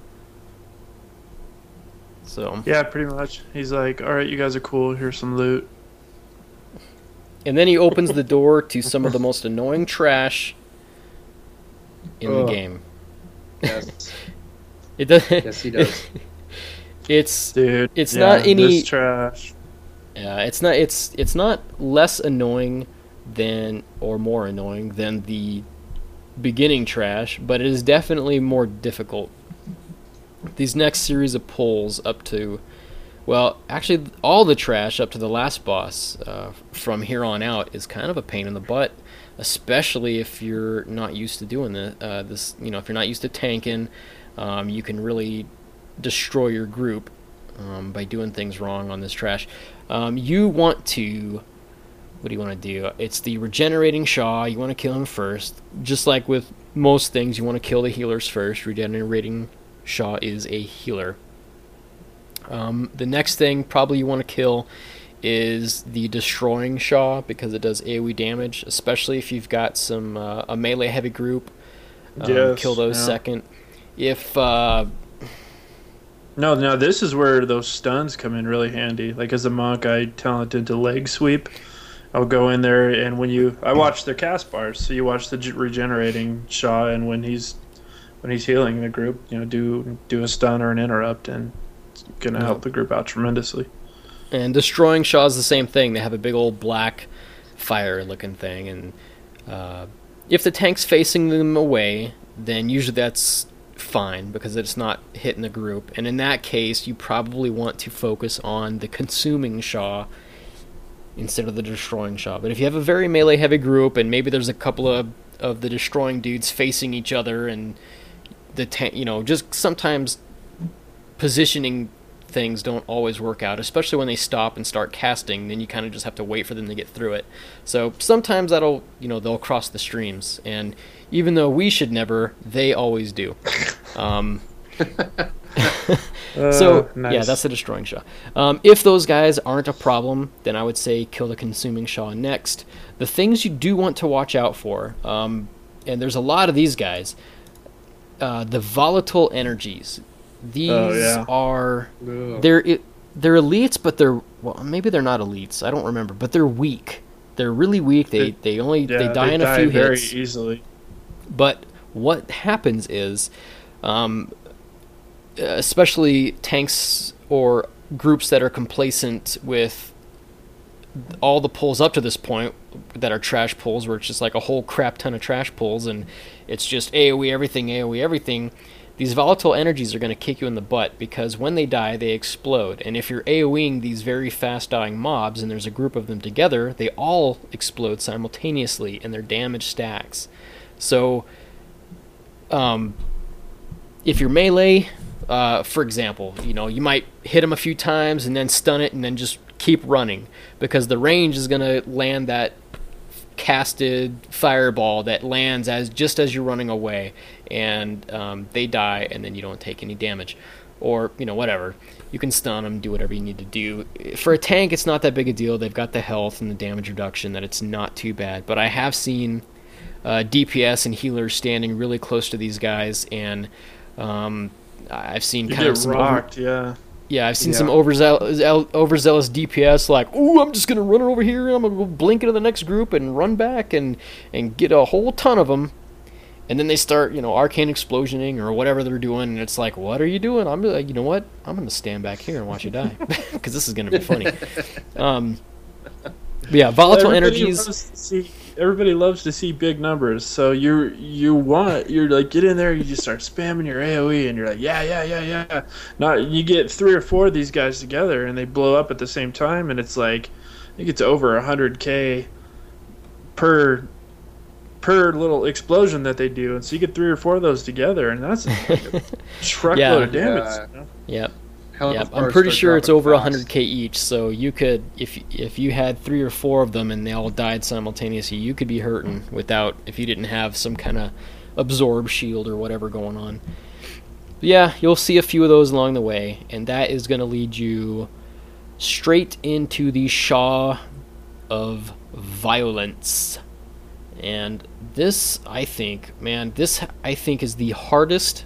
So Yeah, pretty much. He's like, all right, you guys are cool. Here's some loot. and then he opens the door to some of the most annoying trash in the game. Yes. It does. Yes, he does. It's Dude, It's not any- this trash. Yeah, it's not less annoying than or more annoying than the beginning trash, but it is definitely more difficult. These next series of pulls up to, well, actually all the trash up to the last boss from here on out is kind of a pain in the butt, especially if you're not used to doing this. If you're not used to tanking, you can really destroy your group by doing things wrong on this trash. You want to... What do you want to do? It's the regenerating Shaw. You want to kill him first. Just like with most things, you want to kill the healers first. Regenerating Shaw is a healer. The next thing probably you want to kill is the destroying Shaw, because it does AoE damage, especially if you've got some a melee heavy group. Yes, Kill those yeah. second. If No, this is where those stuns come in really handy. Like as a monk, I talent into leg sweep. I'll go in there, and I watch their cast bars. So you watch the regenerating Shaw, and when he's healing the group, do a stun or an interrupt, and it's gonna help the group out tremendously. And destroying Shaw is the same thing. They have a big old black fire-looking thing, and if the tank's facing them away, then usually that's fine because it's not hitting the group. And in that case, you probably want to focus on the consuming Shaw instead of the destroying Shaw. But if you have a very melee heavy group and maybe there's a couple of the destroying dudes facing each other, and the just sometimes positioning things don't always work out, especially when they stop and start casting. Then you kind of just have to wait for them to get through it. So sometimes they'll cross the streams, and even though we should never, they always do. So nice. Yeah, that's the destroying Shaw. If those guys aren't a problem, then I would say kill the consuming Shaw next. The things you do want to watch out for, and there's a lot of these guys, the volatile energies. These are they're elites, but maybe they're not elites. I don't remember, but they're weak. They're really weak. They die in a few very hits easily. But what happens is, especially tanks or groups that are complacent with all the pulls up to this point that are trash pulls, where it's just like a whole crap ton of trash pulls and it's just AoE everything, these volatile energies are going to kick you in the butt, because when they die, they explode. And if you're AoEing these very fast dying mobs and there's a group of them together, they all explode simultaneously and their damage stacks. So if you're melee, for example, you might hit them a few times and then stun it and then just keep running, because the range is going to land that casted fireball that lands just as you're running away, and they die and then you don't take any damage. Or, whatever. You can stun them, do whatever you need to do. For a tank, it's not that big a deal. They've got the health and the damage reduction that it's not too bad. But I have seen DPS and healers standing really close to these guys, and I've seen kind of some rocked, I've seen some overzealous DPS like, ooh, I'm just gonna run over here and I'm gonna go blink into the next group and run back and get a whole ton of them, and then they start arcane explosioning or whatever they're doing, and it's like, what are you doing? I'm like, you know what? I'm gonna stand back here and watch you die because this is gonna be funny. Yeah, volatile energies. Everybody loves to see big numbers, so you're like, get in there, you just start spamming your AoE, and you're like, yeah. You get 3 or 4 of these guys together, and they blow up at the same time, and it's like, I think it's over 100k per little explosion that they do, and so you get 3 or 4 of those together, and that's a truckload of damage. Yep. I'm pretty sure it's over 100k each, so you could, if you had 3 or 4 of them and they all died simultaneously, you could be hurting if you didn't have some kind of absorb shield or whatever going on. But yeah, you'll see a few of those along the way, and that is going to lead you straight into the Shaw of Violence. And this, I think, is the hardest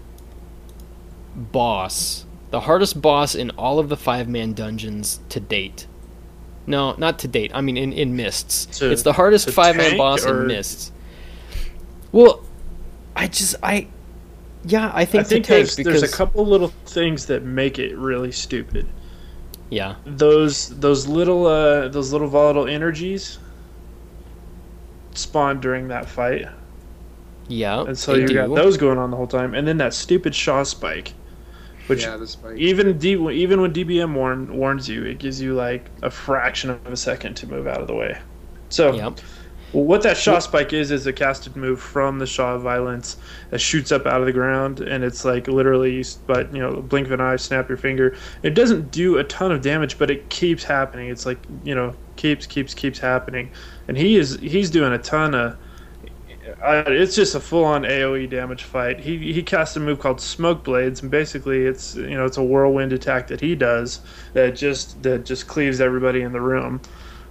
boss. The hardest boss in all of the 5-man dungeons to date. No, not to date. I mean, in Mists. It's the hardest 5-man boss in Mists. Well, I think there's a couple little things that make it really stupid. Yeah. Those little volatile energies spawn during that fight. Yeah. And so you got those going on the whole time, and then that stupid Shaw spike. Which even when DBM warns you, it gives you like a fraction of a second to move out of the way. So, what that Shaw spike is a casted move from the Shaw of Violence that shoots up out of the ground, and it's like literally, blink of an eye, snap your finger. It doesn't do a ton of damage, but it keeps happening. It's like keeps happening, and he's doing a ton of. It's just a full-on AoE damage fight. He casts a move called Smoke Blades, and basically it's a whirlwind attack that he does that just cleaves everybody in the room.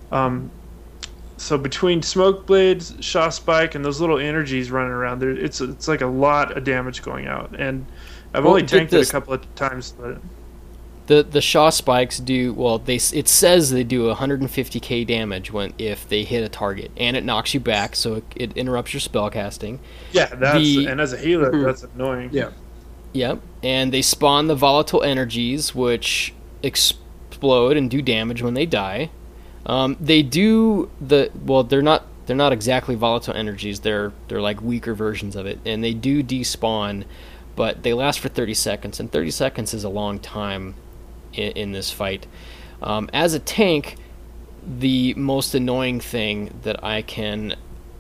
So between Smoke Blades, Shaw Spike, and those little energies running around there, it's like a lot of damage going out. And I've only tanked it a couple of times, but. The Shaw spikes do it says they do 150k damage if they hit a target, and it knocks you back, so it interrupts your spell casting. Yeah, and as a healer, that's annoying. Yeah. Yep, and they spawn the volatile energies, which explode and do damage when they die. They do they're not exactly volatile energies. They're like weaker versions of it, and they do despawn. but they last for 30 seconds, and 30 seconds is a long time in this fight. As a tank, the most annoying thing that I can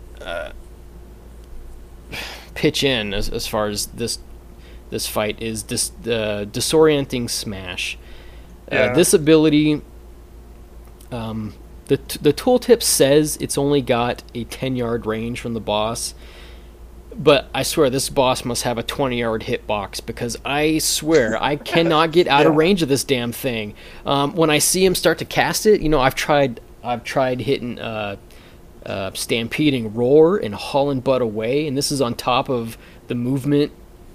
pitch in as far as this fight is this disorienting smash. This ability, the tooltip says it's only got a 10-yard range from the boss, but I swear this boss must have a 20-yard hitbox, because I swear I cannot get out of range of this damn thing. When I see him start to cast it, I've tried hitting Stampeding Roar and hauling butt away, and this is on top of the movement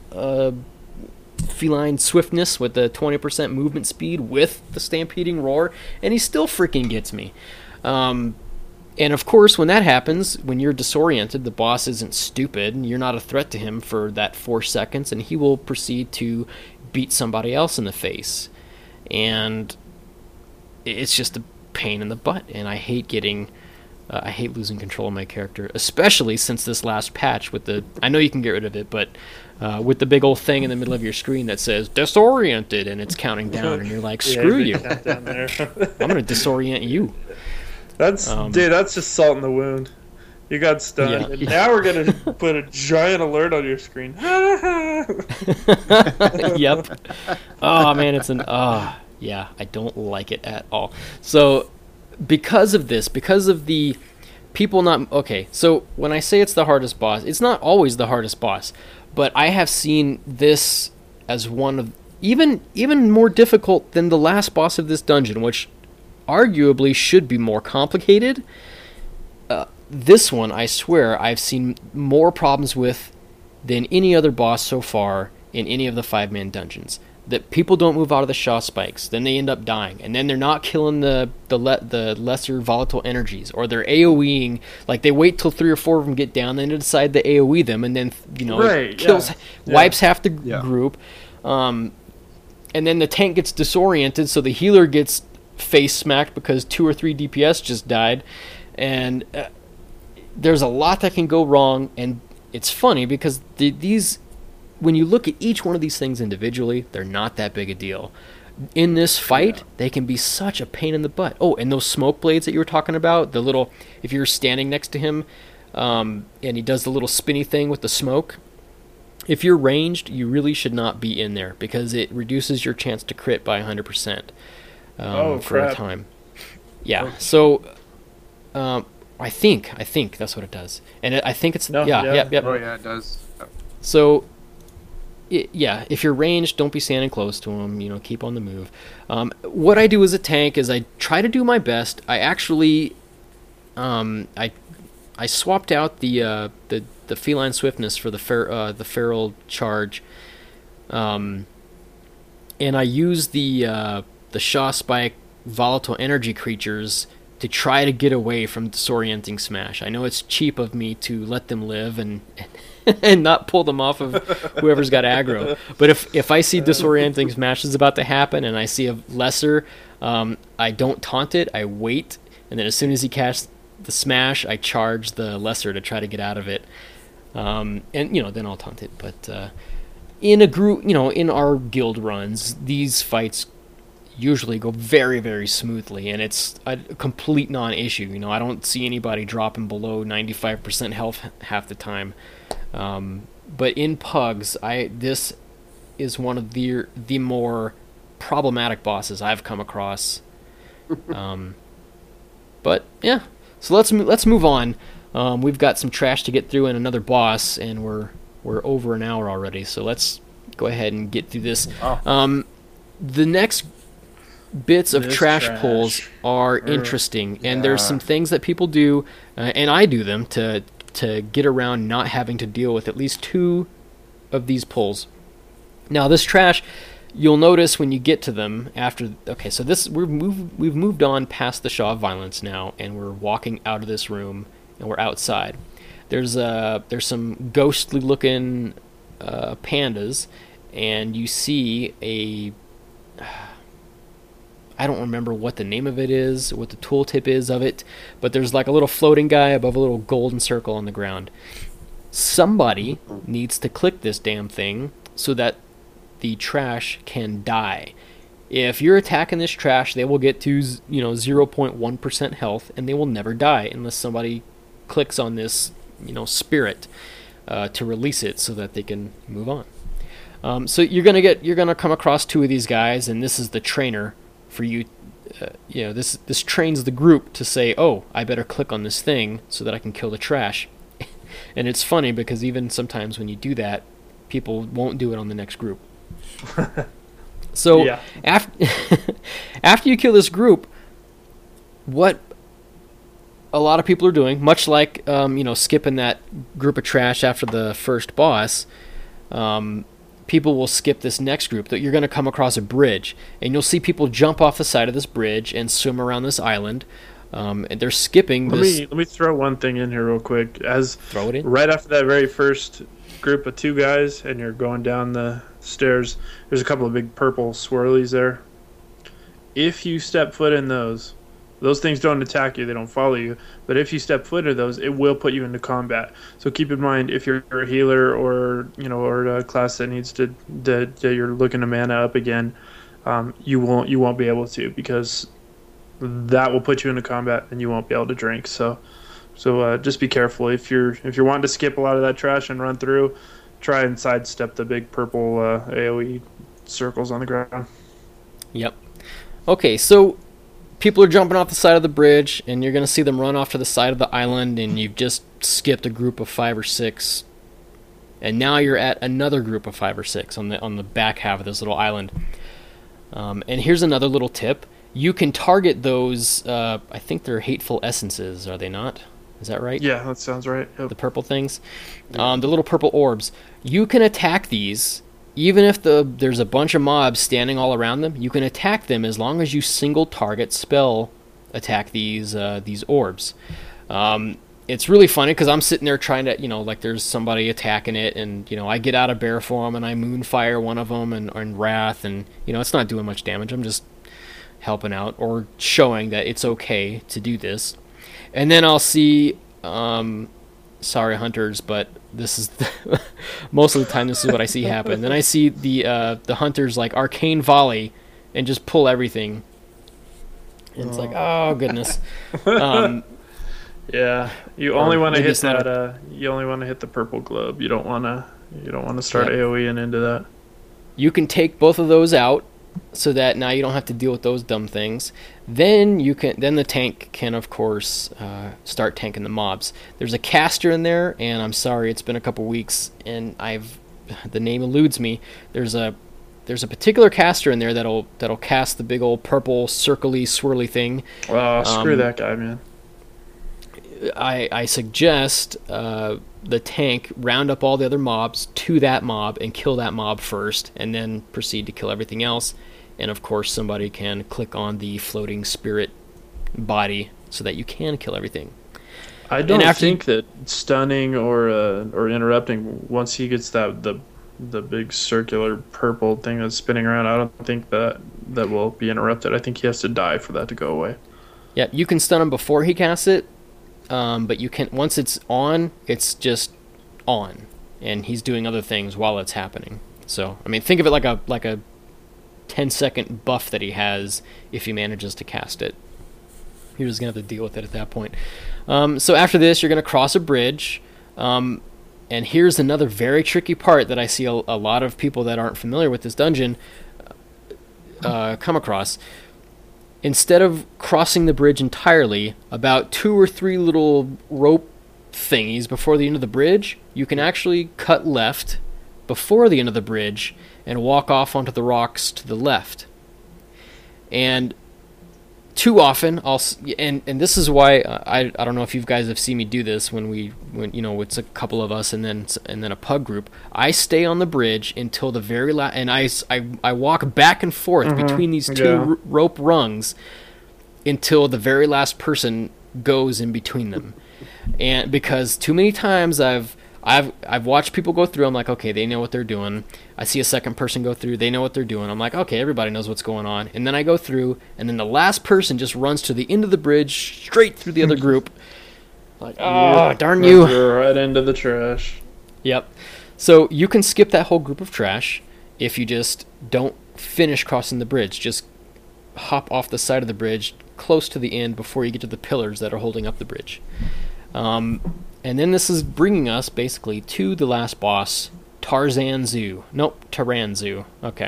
feline swiftness with the 20% movement speed with the Stampeding Roar, and he still freaking gets me. And of course, when that happens, when you're disoriented, the boss isn't stupid, and you're not a threat to him for that 4 seconds, and he will proceed to beat somebody else in the face. And it's just a pain in the butt, and I hate I hate losing control of my character, especially since this last patch with I know you can get rid of it, but with the big old thing in the middle of your screen that says disoriented, and it's counting down, and you're like, screw you. I'm going to disorient you. That's just salt in the wound. You got stunned. Yeah. And now we're going to put a giant alert on your screen. Yep. Oh, man, yeah, I don't like it at all. So, because of this, because of the people not... Okay, so when I say it's the hardest boss, it's not always the hardest boss, but I have seen this as one of... Even more difficult than the last boss of this dungeon, which arguably should be more complicated. This one, I swear, I've seen more problems with than any other boss so far in any of the 5-man dungeons. That people don't move out of the Shaw spikes, then they end up dying, and then they're not killing the lesser volatile energies, or they're AoEing, like they wait till 3 or 4 of them get down, then they decide to AoE them, and then wipes half the group, and then the tank gets disoriented, so the healer gets face smacked because 2 or 3 DPS just died, and there's a lot that can go wrong. And it's funny because these, when you look at each one of these things individually, they're not that big a deal. In this fight, they can be such a pain in the butt. Oh, and those smoke blades that you were talking about, the little, if you're standing next to him, and he does the little spinny thing with the smoke, if you're ranged, you really should not be in there, because it reduces your chance to crit by 100%. For a time. Yeah, so I think that's what it does, and I think it's Oh yeah, it does. So if you're ranged, don't be standing close to him. Keep on the move. What I do as a tank is I try to do my best. I actually I swapped out the feline swiftness for the feral charge, and I use the Shaw Spike volatile energy creatures to try to get away from disorienting smash. I know it's cheap of me to let them live and not pull them off of whoever's got aggro, but if I see disorienting smash is about to happen and I see a lesser, I don't taunt it, I wait, and then as soon as he casts the smash, I charge the lesser to try to get out of it, and then I'll taunt it. But in a group, in our guild runs, these fights usually go very, very smoothly, and it's a complete non-issue. I don't see anybody dropping below 95% health half the time. But in Pugs, this is one of the more problematic bosses I've come across. But yeah, so let's move on. We've got some trash to get through and another boss, and we're over an hour already. So let's go ahead and get through this. The next bits of trash pulls are interesting, and there's some things that people do, and I do them to get around not having to deal with at least 2 of these pulls. Now this trash, you'll notice when you get to them after. Okay, so we've moved on past the Shaw of Violence now, and we're walking out of this room, and we're outside. There's some ghostly looking pandas, and you see a. I don't remember what the name of it is, what the tooltip is of it, but there's like a little floating guy above a little golden circle on the ground. Somebody needs to click this damn thing so that the trash can die. If you're attacking this trash, they will get to 0.1% health, and they will never die unless somebody clicks on this spirit to release it so that they can move on. So you're gonna come across 2 of these guys, and this is the trainer for you. This trains the group to say, oh, I better click on this thing so that I can kill the trash. And it's funny because even sometimes when you do that, people won't do it on the next group. So Yeah. after you kill this group, what a lot of people are doing, much like skipping that group of trash after the first boss, people will skip this next group. That you're going to come across a bridge, and you'll see people jump off the side of this bridge and swim around this island. And they're skipping this. Let me throw one thing in here real quick. Throw it in. Right after that very first group of 2 guys, and you're going down the stairs, there's a couple of big purple swirlies there. If you step foot in those things don't attack you, they don't follow you, but if you step foot in those, it will put you into combat. So keep in mind, if you're a healer or a class that needs that you're looking to mana up again, you won't be able to, because that will put you into combat and you won't be able to drink. So just be careful. If you're wanting to skip a lot of that trash and run through, try and sidestep the big purple AoE circles on the ground. Yep. Okay, so people are jumping off the side of the bridge, and you're going to see them run off to the side of the island, and you've just skipped a group of 5 or 6, and now you're at another group of 5 or 6 on the back half of this little island. And here's another little tip. You can target those, I think they're hateful essences, are they not? Is that right? Yeah, that sounds right. Yep. The purple things? The little purple orbs. You can attack these, even if there's a bunch of mobs standing all around them. You can attack them as long as you single target spell attack these orbs. It's really funny because I'm sitting there trying to, like there's somebody attacking it, and I get out of bear form and I moonfire one of them and wrath, and it's not doing much damage. I'm just helping out or showing that it's okay to do this. And then I'll see, sorry hunters, but this is most of the time this is what I see happen. Then I see the hunters like arcane volley and just pull everything. And it's like, oh goodness. Yeah, you only want to maybe hit it's not that. You only want to hit the purple globe. You don't want to start Yep. AoEing into that. You can take both of those out, so that now you don't have to deal with those dumb things. Then the tank can of course start tanking the mobs. There's a caster in there, and I'm sorry, it's been a couple weeks and the name eludes me. There's a particular caster in there that'll cast the big old purple circly swirly thing. Oh, screw that guy, man. I suggest the tank round up all the other mobs to that mob and kill that mob first, and then proceed to kill everything else. And of course, somebody can click on the floating spirit body so that you can kill everything. I don't think that stunning or interrupting, once he gets the big circular purple thing that's spinning around, I don't think that will be interrupted. I think he has to die for that to go away. Yeah, you can stun him before he casts it, but you can once it's on, it's just on, and he's doing other things while it's happening. So I mean, think of it like a 10-second buff that he has if he manages to cast it. You're just gonna have to deal with it at that point. So after this, you're gonna cross a bridge, and here's another very tricky part that I see a lot of people that aren't familiar with this dungeon come across. Instead of crossing the bridge entirely, about 2 or 3 little rope thingies before the end of the bridge, you can actually cut left before the end of the bridge and walk off onto the rocks to the left. And too often, and this is why I don't know if you guys have seen me do this when it's a couple of us and then a pug group. I stay on the bridge until the very last, and I walk back and forth between these two rope rungs until the very last person goes in between them. And because too many times I've watched people go through, I'm like, okay, they know what they're doing. I see a second person go through, they know what they're doing. I'm like, okay, everybody knows what's going on. And then I go through, and then the last person just runs to the end of the bridge, straight through the other group. Like, oh, darn you. Right into the trash. Yep. So you can skip that whole group of trash if you just don't finish crossing the bridge. Just hop off the side of the bridge close to the end before you get to the pillars that are holding up the bridge. And then this is bringing us basically to the last boss, Tarzan Zoo. Nope, Taran Zoo. Okay.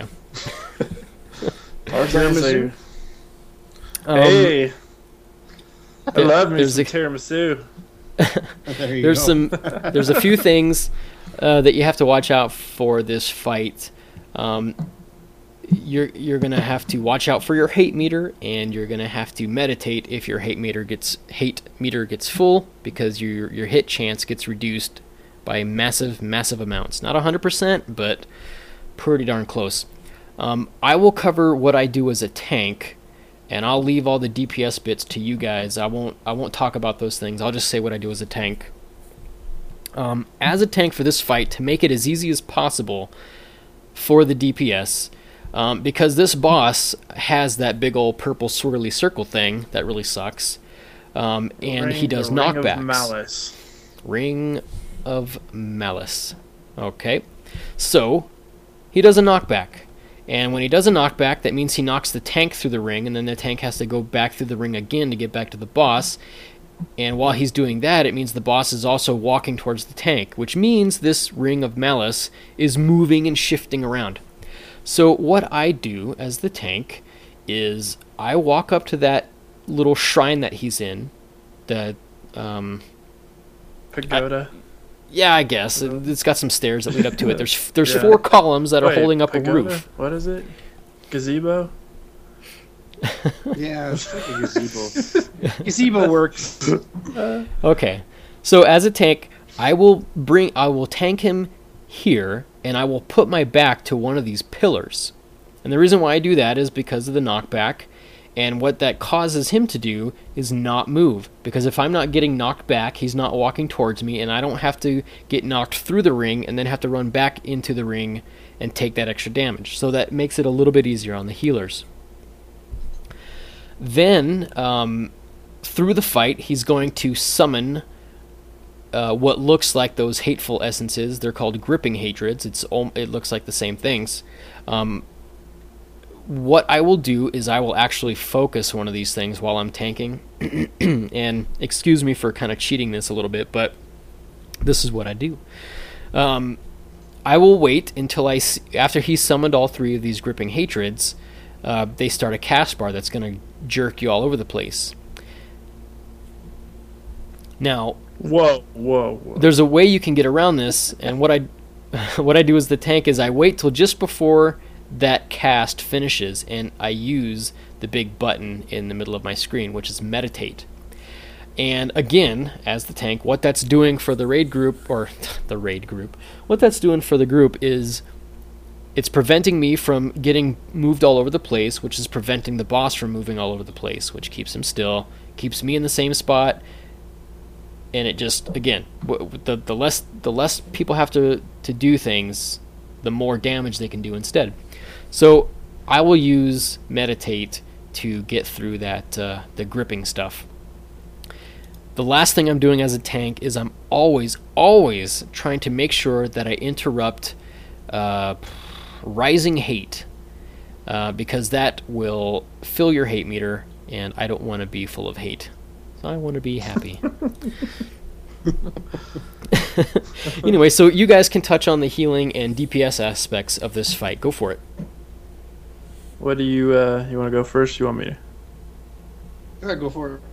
Tarzan Zoo. Um, Hey, I love me there's some a- tiramisu. There you There's go. there's a few things that you have to watch out for this fight. You're gonna have to watch out for your hate meter, and you're gonna have to meditate if your hate meter gets full, because your hit chance gets reduced by massive amounts. Not 100%, but pretty darn close. I will cover what I do as a tank, and I'll leave all the DPS bits to you guys. I won't talk about those things. I'll just say what I do as a tank. As a tank for this fight, to make it as easy as possible for the DPS, because this boss has that big old purple swirly circle thing that really sucks, and he does Ring of knockbacks. Malice. Ring of Malice. Okay, so he does a knockback. And when he does a knockback, that means he knocks the tank through the ring, and then the tank has to go back through the ring again to get back to the boss. And while he's doing that, it means the boss is also walking towards the tank, which means this Ring of Malice is moving and shifting around. So what I do as the tank is I walk up to that little shrine that he's in, the Pagoda. yeah, I guess it's got some stairs that lead up to it. There's Yeah. 4 columns that are Wait, holding up a pagoda? roof. What is it? Gazebo? Yeah, it's like a gazebo. Gazebo works. Okay, so as a tank, I will tank him here, and I will put my back to one of these pillars. And the reason why I do that is because of the knockback, and what that causes him to do is not move. Because if I'm not getting knocked back, he's not walking towards me, and I don't have to get knocked through the ring and then have to run back into the ring and take that extra damage. So that makes it a little bit easier on the healers. Then, through the fight, he's going to summon what looks like those hateful essences. They're called gripping hatreds. It looks like the same things. What I will do is I will actually focus one of these things while I'm tanking. And excuse me for kind of cheating this a little bit, but this is what I do. I will wait until after he's summoned all 3 of these gripping hatreds, they start a cast bar that's going to jerk you all over the place. Now, Whoa. there's a way you can get around this, and what I do as the tank is I wait till just before that cast finishes, and I use the big button in the middle of my screen, which is meditate. And again, as the tank, what that's doing for the raid group, what that's doing for the group is it's preventing me from getting moved all over the place, which is preventing the boss from moving all over the place, which keeps him still, keeps me in the same spot, and it just, again, the less people have to do things, the more damage they can do instead. So I will use meditate to get through that the gripping stuff. The last thing I'm doing as a tank is I'm always trying to make sure that I interrupt rising hate, because that will fill your hate meter, and I don't want to be full of hate. So I want to be happy. Anyway, so you guys can touch on the healing and DPS aspects of this fight. Go for it. What do you want to go first? You want me to? Yeah, go for it.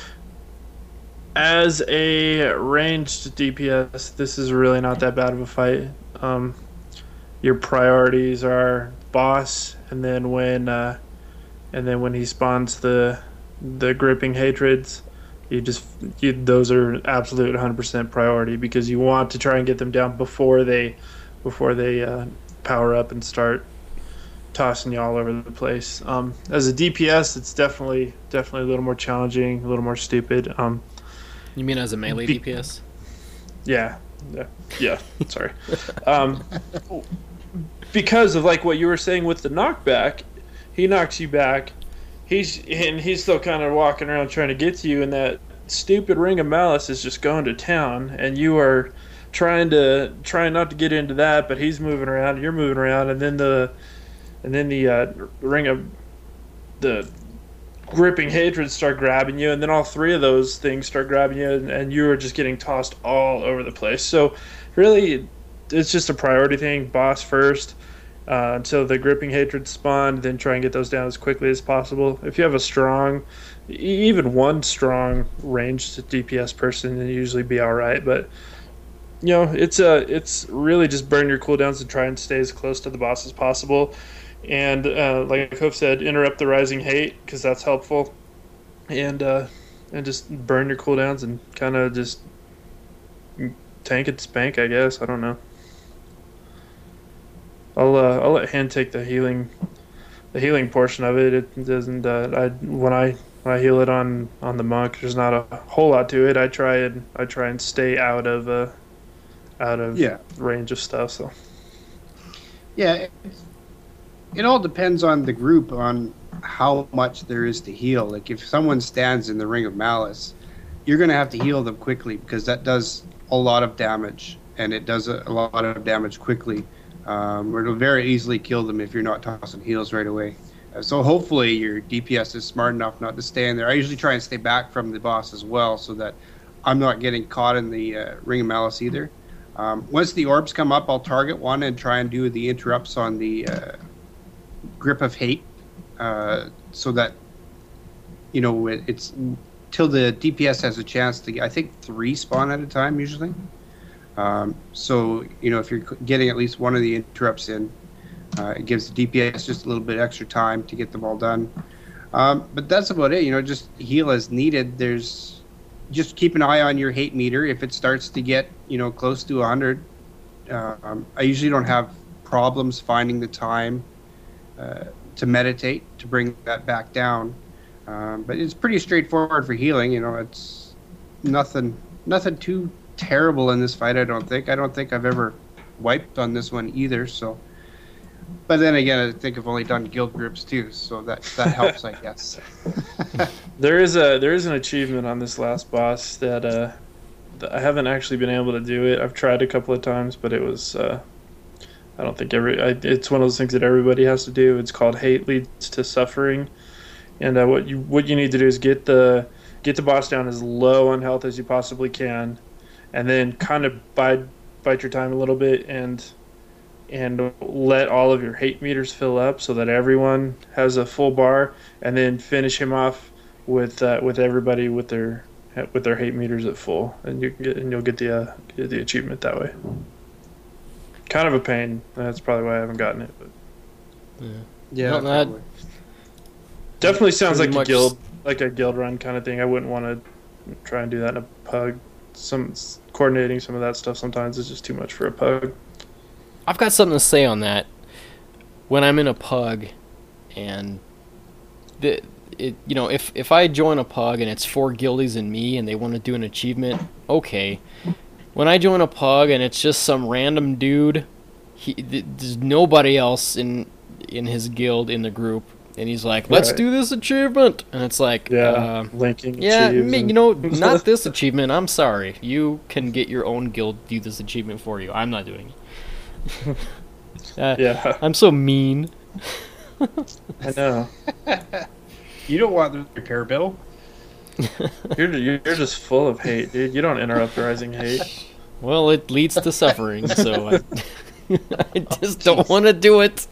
As a ranged DPS, this is really not that bad of a fight. Your priorities are boss, and then when he spawns the gripping hatreds, those are absolute 100% priority, because you want to try and get them down before they power up and start tossing you all over the place. As a DPS, it's definitely a little more challenging, a little more stupid. You mean as a melee DPS? Yeah. Sorry. Because of like what you were saying with the knockback, he knocks you back. He's still kind of walking around trying to get to you, and that stupid Ring of Malice is just going to town, and you are trying not to get into that, but he's moving around, you're moving around, and then the ring of the gripping hatred start grabbing you, and then all three of those things start grabbing you, and you are just getting tossed all over the place. So really, it's just a priority thing. Boss first until the gripping hatred spawn, then try and get those down as quickly as possible. If you have a strong, even one strong ranged DPS person, then you usually be all right. But it's really just burn your cooldowns and try and stay as close to the boss as possible. And like Hoof said, interrupt the rising hate, because that's helpful. And just burn your cooldowns and kind of just tank and spank, I guess. I don't know. I'll let Han take the healing portion of it. It doesn't. When I heal it on the monk, there's not a whole lot to it. I try and stay out of range of stuff. So yeah. It all depends on the group, on how much there is to heal. Like, if someone stands in the Ring of Malice, you're going to have to heal them quickly, because that does a lot of damage, and it does a lot of damage quickly. Or it'll very easily kill them if you're not tossing heals right away. So hopefully your DPS is smart enough not to stay in there. I usually try and stay back from the boss as well, so that I'm not getting caught in the Ring of Malice either. Once the orbs come up, I'll target one and try and do the interrupts on the Grip of Hate, so that it's till the DPS has a chance to. I think 3 spawn at a time usually. So if you're getting at least one of the interrupts in, it gives the DPS just a little bit extra time to get them all done. But that's about it. Just heal as needed. Just keep an eye on your hate meter. If it starts to get close to 100, I usually don't have problems finding the time to meditate to bring that back down. But it's pretty straightforward for healing. It's nothing too terrible in this fight. I don't think I've ever wiped on this one either. So, but then again, I think I've only done guild groups too, so that helps, I guess. There is an achievement on this last boss that I haven't actually been able to do it. I've tried a couple of times, but it was. I don't think it's one of those things that everybody has to do. It's called Hate Leads to Suffering, and what you need to do is get the boss down as low on health as you possibly can, and then kind of bide your time a little bit and let all of your hate meters fill up so that everyone has a full bar, and then finish him off with everybody with their hate meters at full, and you'll get the achievement that way. Kind of a pain. That's probably why I haven't gotten it. But Yeah, Well, definitely sounds like pretty a guild run kind of thing. I wouldn't want to try and do that in a pug. Coordinating some of that stuff sometimes is just too much for a pug. I've got something to say on that. When I'm in a pug, and if I join a pug and it's 4 guildies and me, and they want to do an achievement, okay. When I join a pug and it's just some random dude, there's nobody else in his guild in the group, and he's like, "Let's do this achievement," and it's like, linking. Yeah, not this achievement. I'm sorry. You can get your own guild do this achievement for you. I'm not doing it. Yeah, I'm so mean. I know. You don't want the repair bill. You're just full of hate, dude. You don't interrupt the rising hate. Well, it leads to suffering, so I just don't want to do it.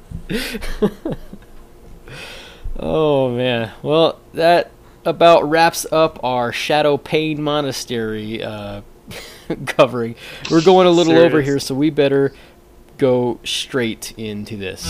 Oh, man. Well, that about wraps up our Shadow Pain Monastery covering. We're going a little over here, so we better go straight into this.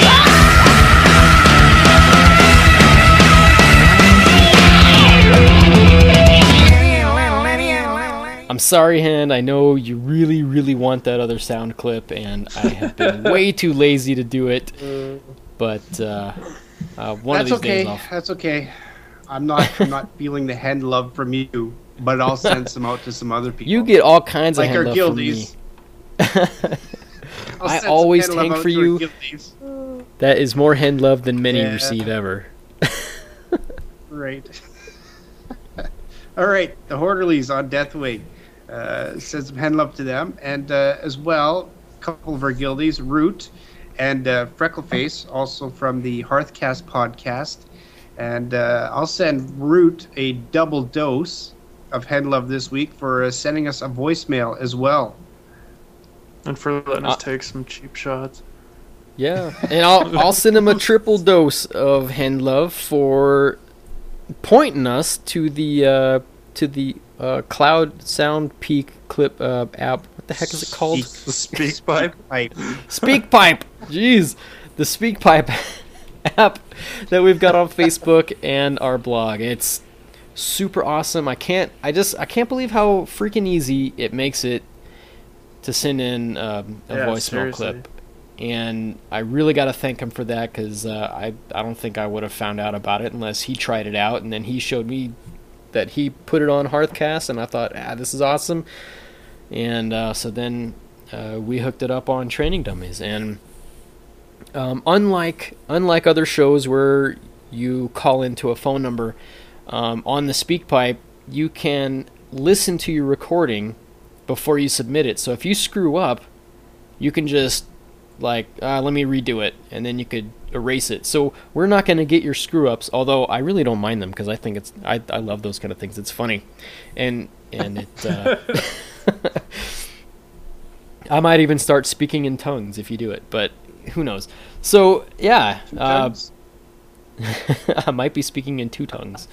I'm sorry, Hand. I know you really, really want that other sound clip, and I have been way too lazy to do it. But one of these days, That's okay. I'm not feeling the hand love from you, but I'll send some out to some other people. You get all kinds of like hand our love from me. guildies. I always tank for you. That is more hand love than many receive ever. Right. All right, the Horderlies on Deathwing. Send some hand love to them. And as well, a couple of our guildies, Root and Freckleface, also from the Hearthcast podcast. And I'll send Root a double dose of hand love this week for sending us a voicemail as well. And for letting us take some cheap shots. Yeah, and I'll send him a triple dose of hand love for pointing us to the Cloud Sound Peak Clip app. What the heck is it called? The SpeakPipe. SpeakPipe. Jeez, the SpeakPipe app that we've got on Facebook and our blog. It's super awesome. I can't believe how freaking easy it makes it to send in a voicemail clip. And I really got to thank him for that, because I don't think I would have found out about it unless he tried it out, and then he showed me that he put it on Hearthcast, and I thought, this is awesome. And so then we hooked it up on Training Dummies. And unlike other shows where you call into a phone number, on the SpeakPipe, you can listen to your recording before you submit it. So if you screw up, you can just let me redo it, and then you could erase it. So we're not going to get your screw ups, although I really don't mind them, because I think I love those kind of things. It's funny, and it I might even start speaking in tongues if you do it, but who knows. So yeah, I might be speaking in two tongues.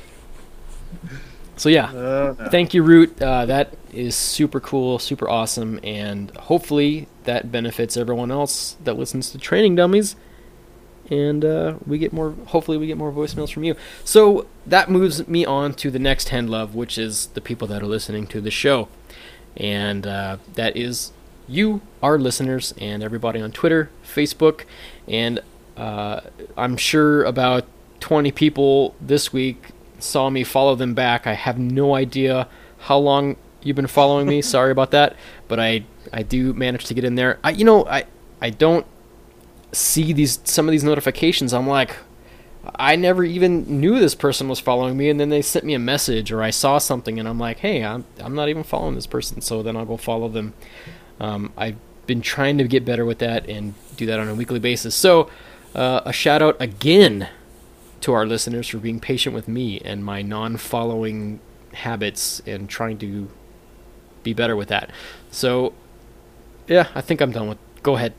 So yeah, thank you, Root. That is super cool, super awesome, and hopefully that benefits everyone else that listens to Training Dummies, and hopefully we get more voicemails from you. So that moves me on to the next hand love, which is the people that are listening to the show, and that is you, our listeners, and everybody on Twitter, Facebook, and I'm sure about 20 people this week saw me follow them back. I have no idea how long you've been following me. Sorry about that, but I do manage to get in there. I don't see some of these notifications. I'm like, I never even knew this person was following me, and then they sent me a message, or I saw something, and I'm like, hey, I'm not even following this person, so then I'll go follow them. I've been trying to get better with that and do that on a weekly basis. So a shout out again to our listeners for being patient with me and my non-following habits, and trying to be better with that. So yeah, I think I'm done with. Go ahead.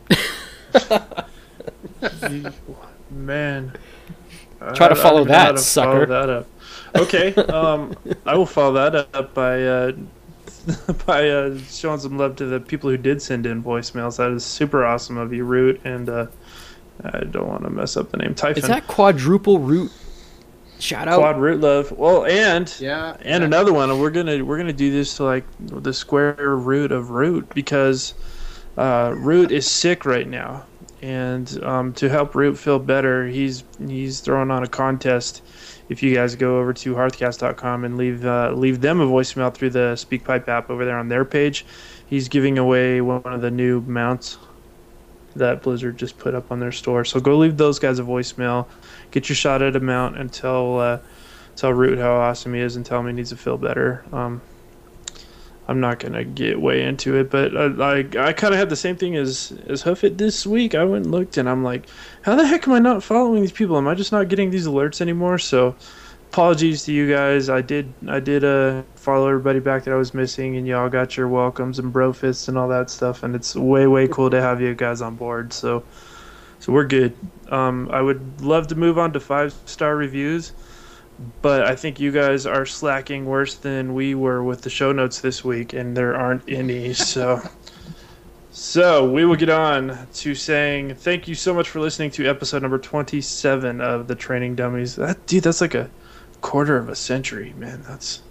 Man, try to follow that, sucker. Follow that up. Okay, I will follow that up by showing some love to the people who did send in voicemails. That is super awesome of you, Root, and I don't want to mess up the name. Typhon. Is that quadruple Root? Shout out. Quad Root love. Well, and and another one. We're gonna do this to like the square root of Root, because Root is sick right now, and to help Root feel better, he's throwing on a contest. If you guys go over to hearthcast.com and leave them a voicemail through the SpeakPipe app over there on their page, he's giving away one of the new mounts that Blizzard just put up on their store. So go leave those guys a voicemail, get your shot at a mount, and tell Root how awesome he is, and tell him he needs to feel better. I'm not gonna get way into it, but I kind of had the same thing as Hoofit this week. I went and looked, and I'm like, how the heck am I not following these people? Am I just not getting these alerts anymore? So apologies to you guys. I did follow everybody back that I was missing, and y'all got your welcomes and brofists and all that stuff, and it's way cool to have you guys on board. So we're good. I would love to move on to 5-star reviews, but I think you guys are slacking worse than we were with the show notes this week, and there aren't any. So we will get on to saying thank you so much for listening to episode number 27 of the Training Dummies. That's like a quarter of a century, man. That's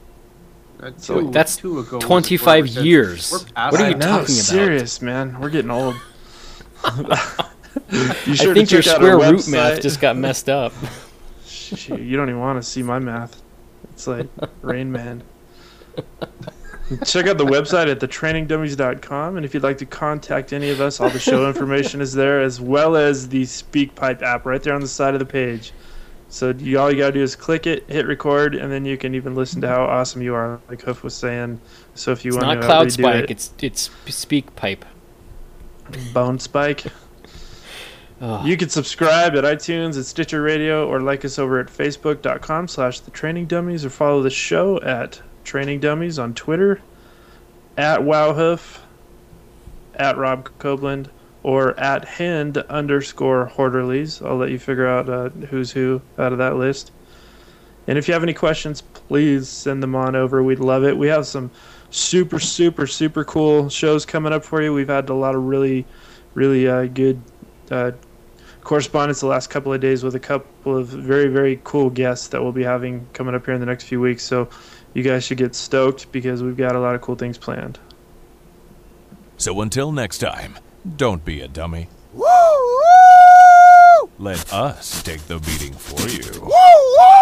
25 years. What are you talking about? Serious, man. We're getting old. I think your square root math just got messed up. Shoot, you don't even want to see my math. It's like Rain Man. Check out the website at thetrainingdummies.com, and if you'd like to contact any of us, all the show information is there, as well as the SpeakPipe app right there on the side of the page. So all you gotta do is click it, hit record, and then you can even listen to how awesome you are, like Hoof was saying. So if you It's want not to Cloud redo Spike, it, it's Speak Pipe. Bone Spike. Oh. You can subscribe at iTunes, at Stitcher Radio, or like us over at facebook.com/thetrainingdummies, or follow the show at Training Dummies on Twitter, at WowHoof, at Rob Copeland, or at Hend_Horderlies. I'll let you figure out who's who out of that list. And if you have any questions, please send them on over. We'd love it. We have some super, super, super cool shows coming up for you. We've had a lot of really, really good correspondence the last couple of days with a couple of very, very cool guests that we'll be having coming up here in the next few weeks. So you guys should get stoked because we've got a lot of cool things planned. So until next time, don't be a dummy. Woo! Woo! Let us take the beating for you. Woo! Woo!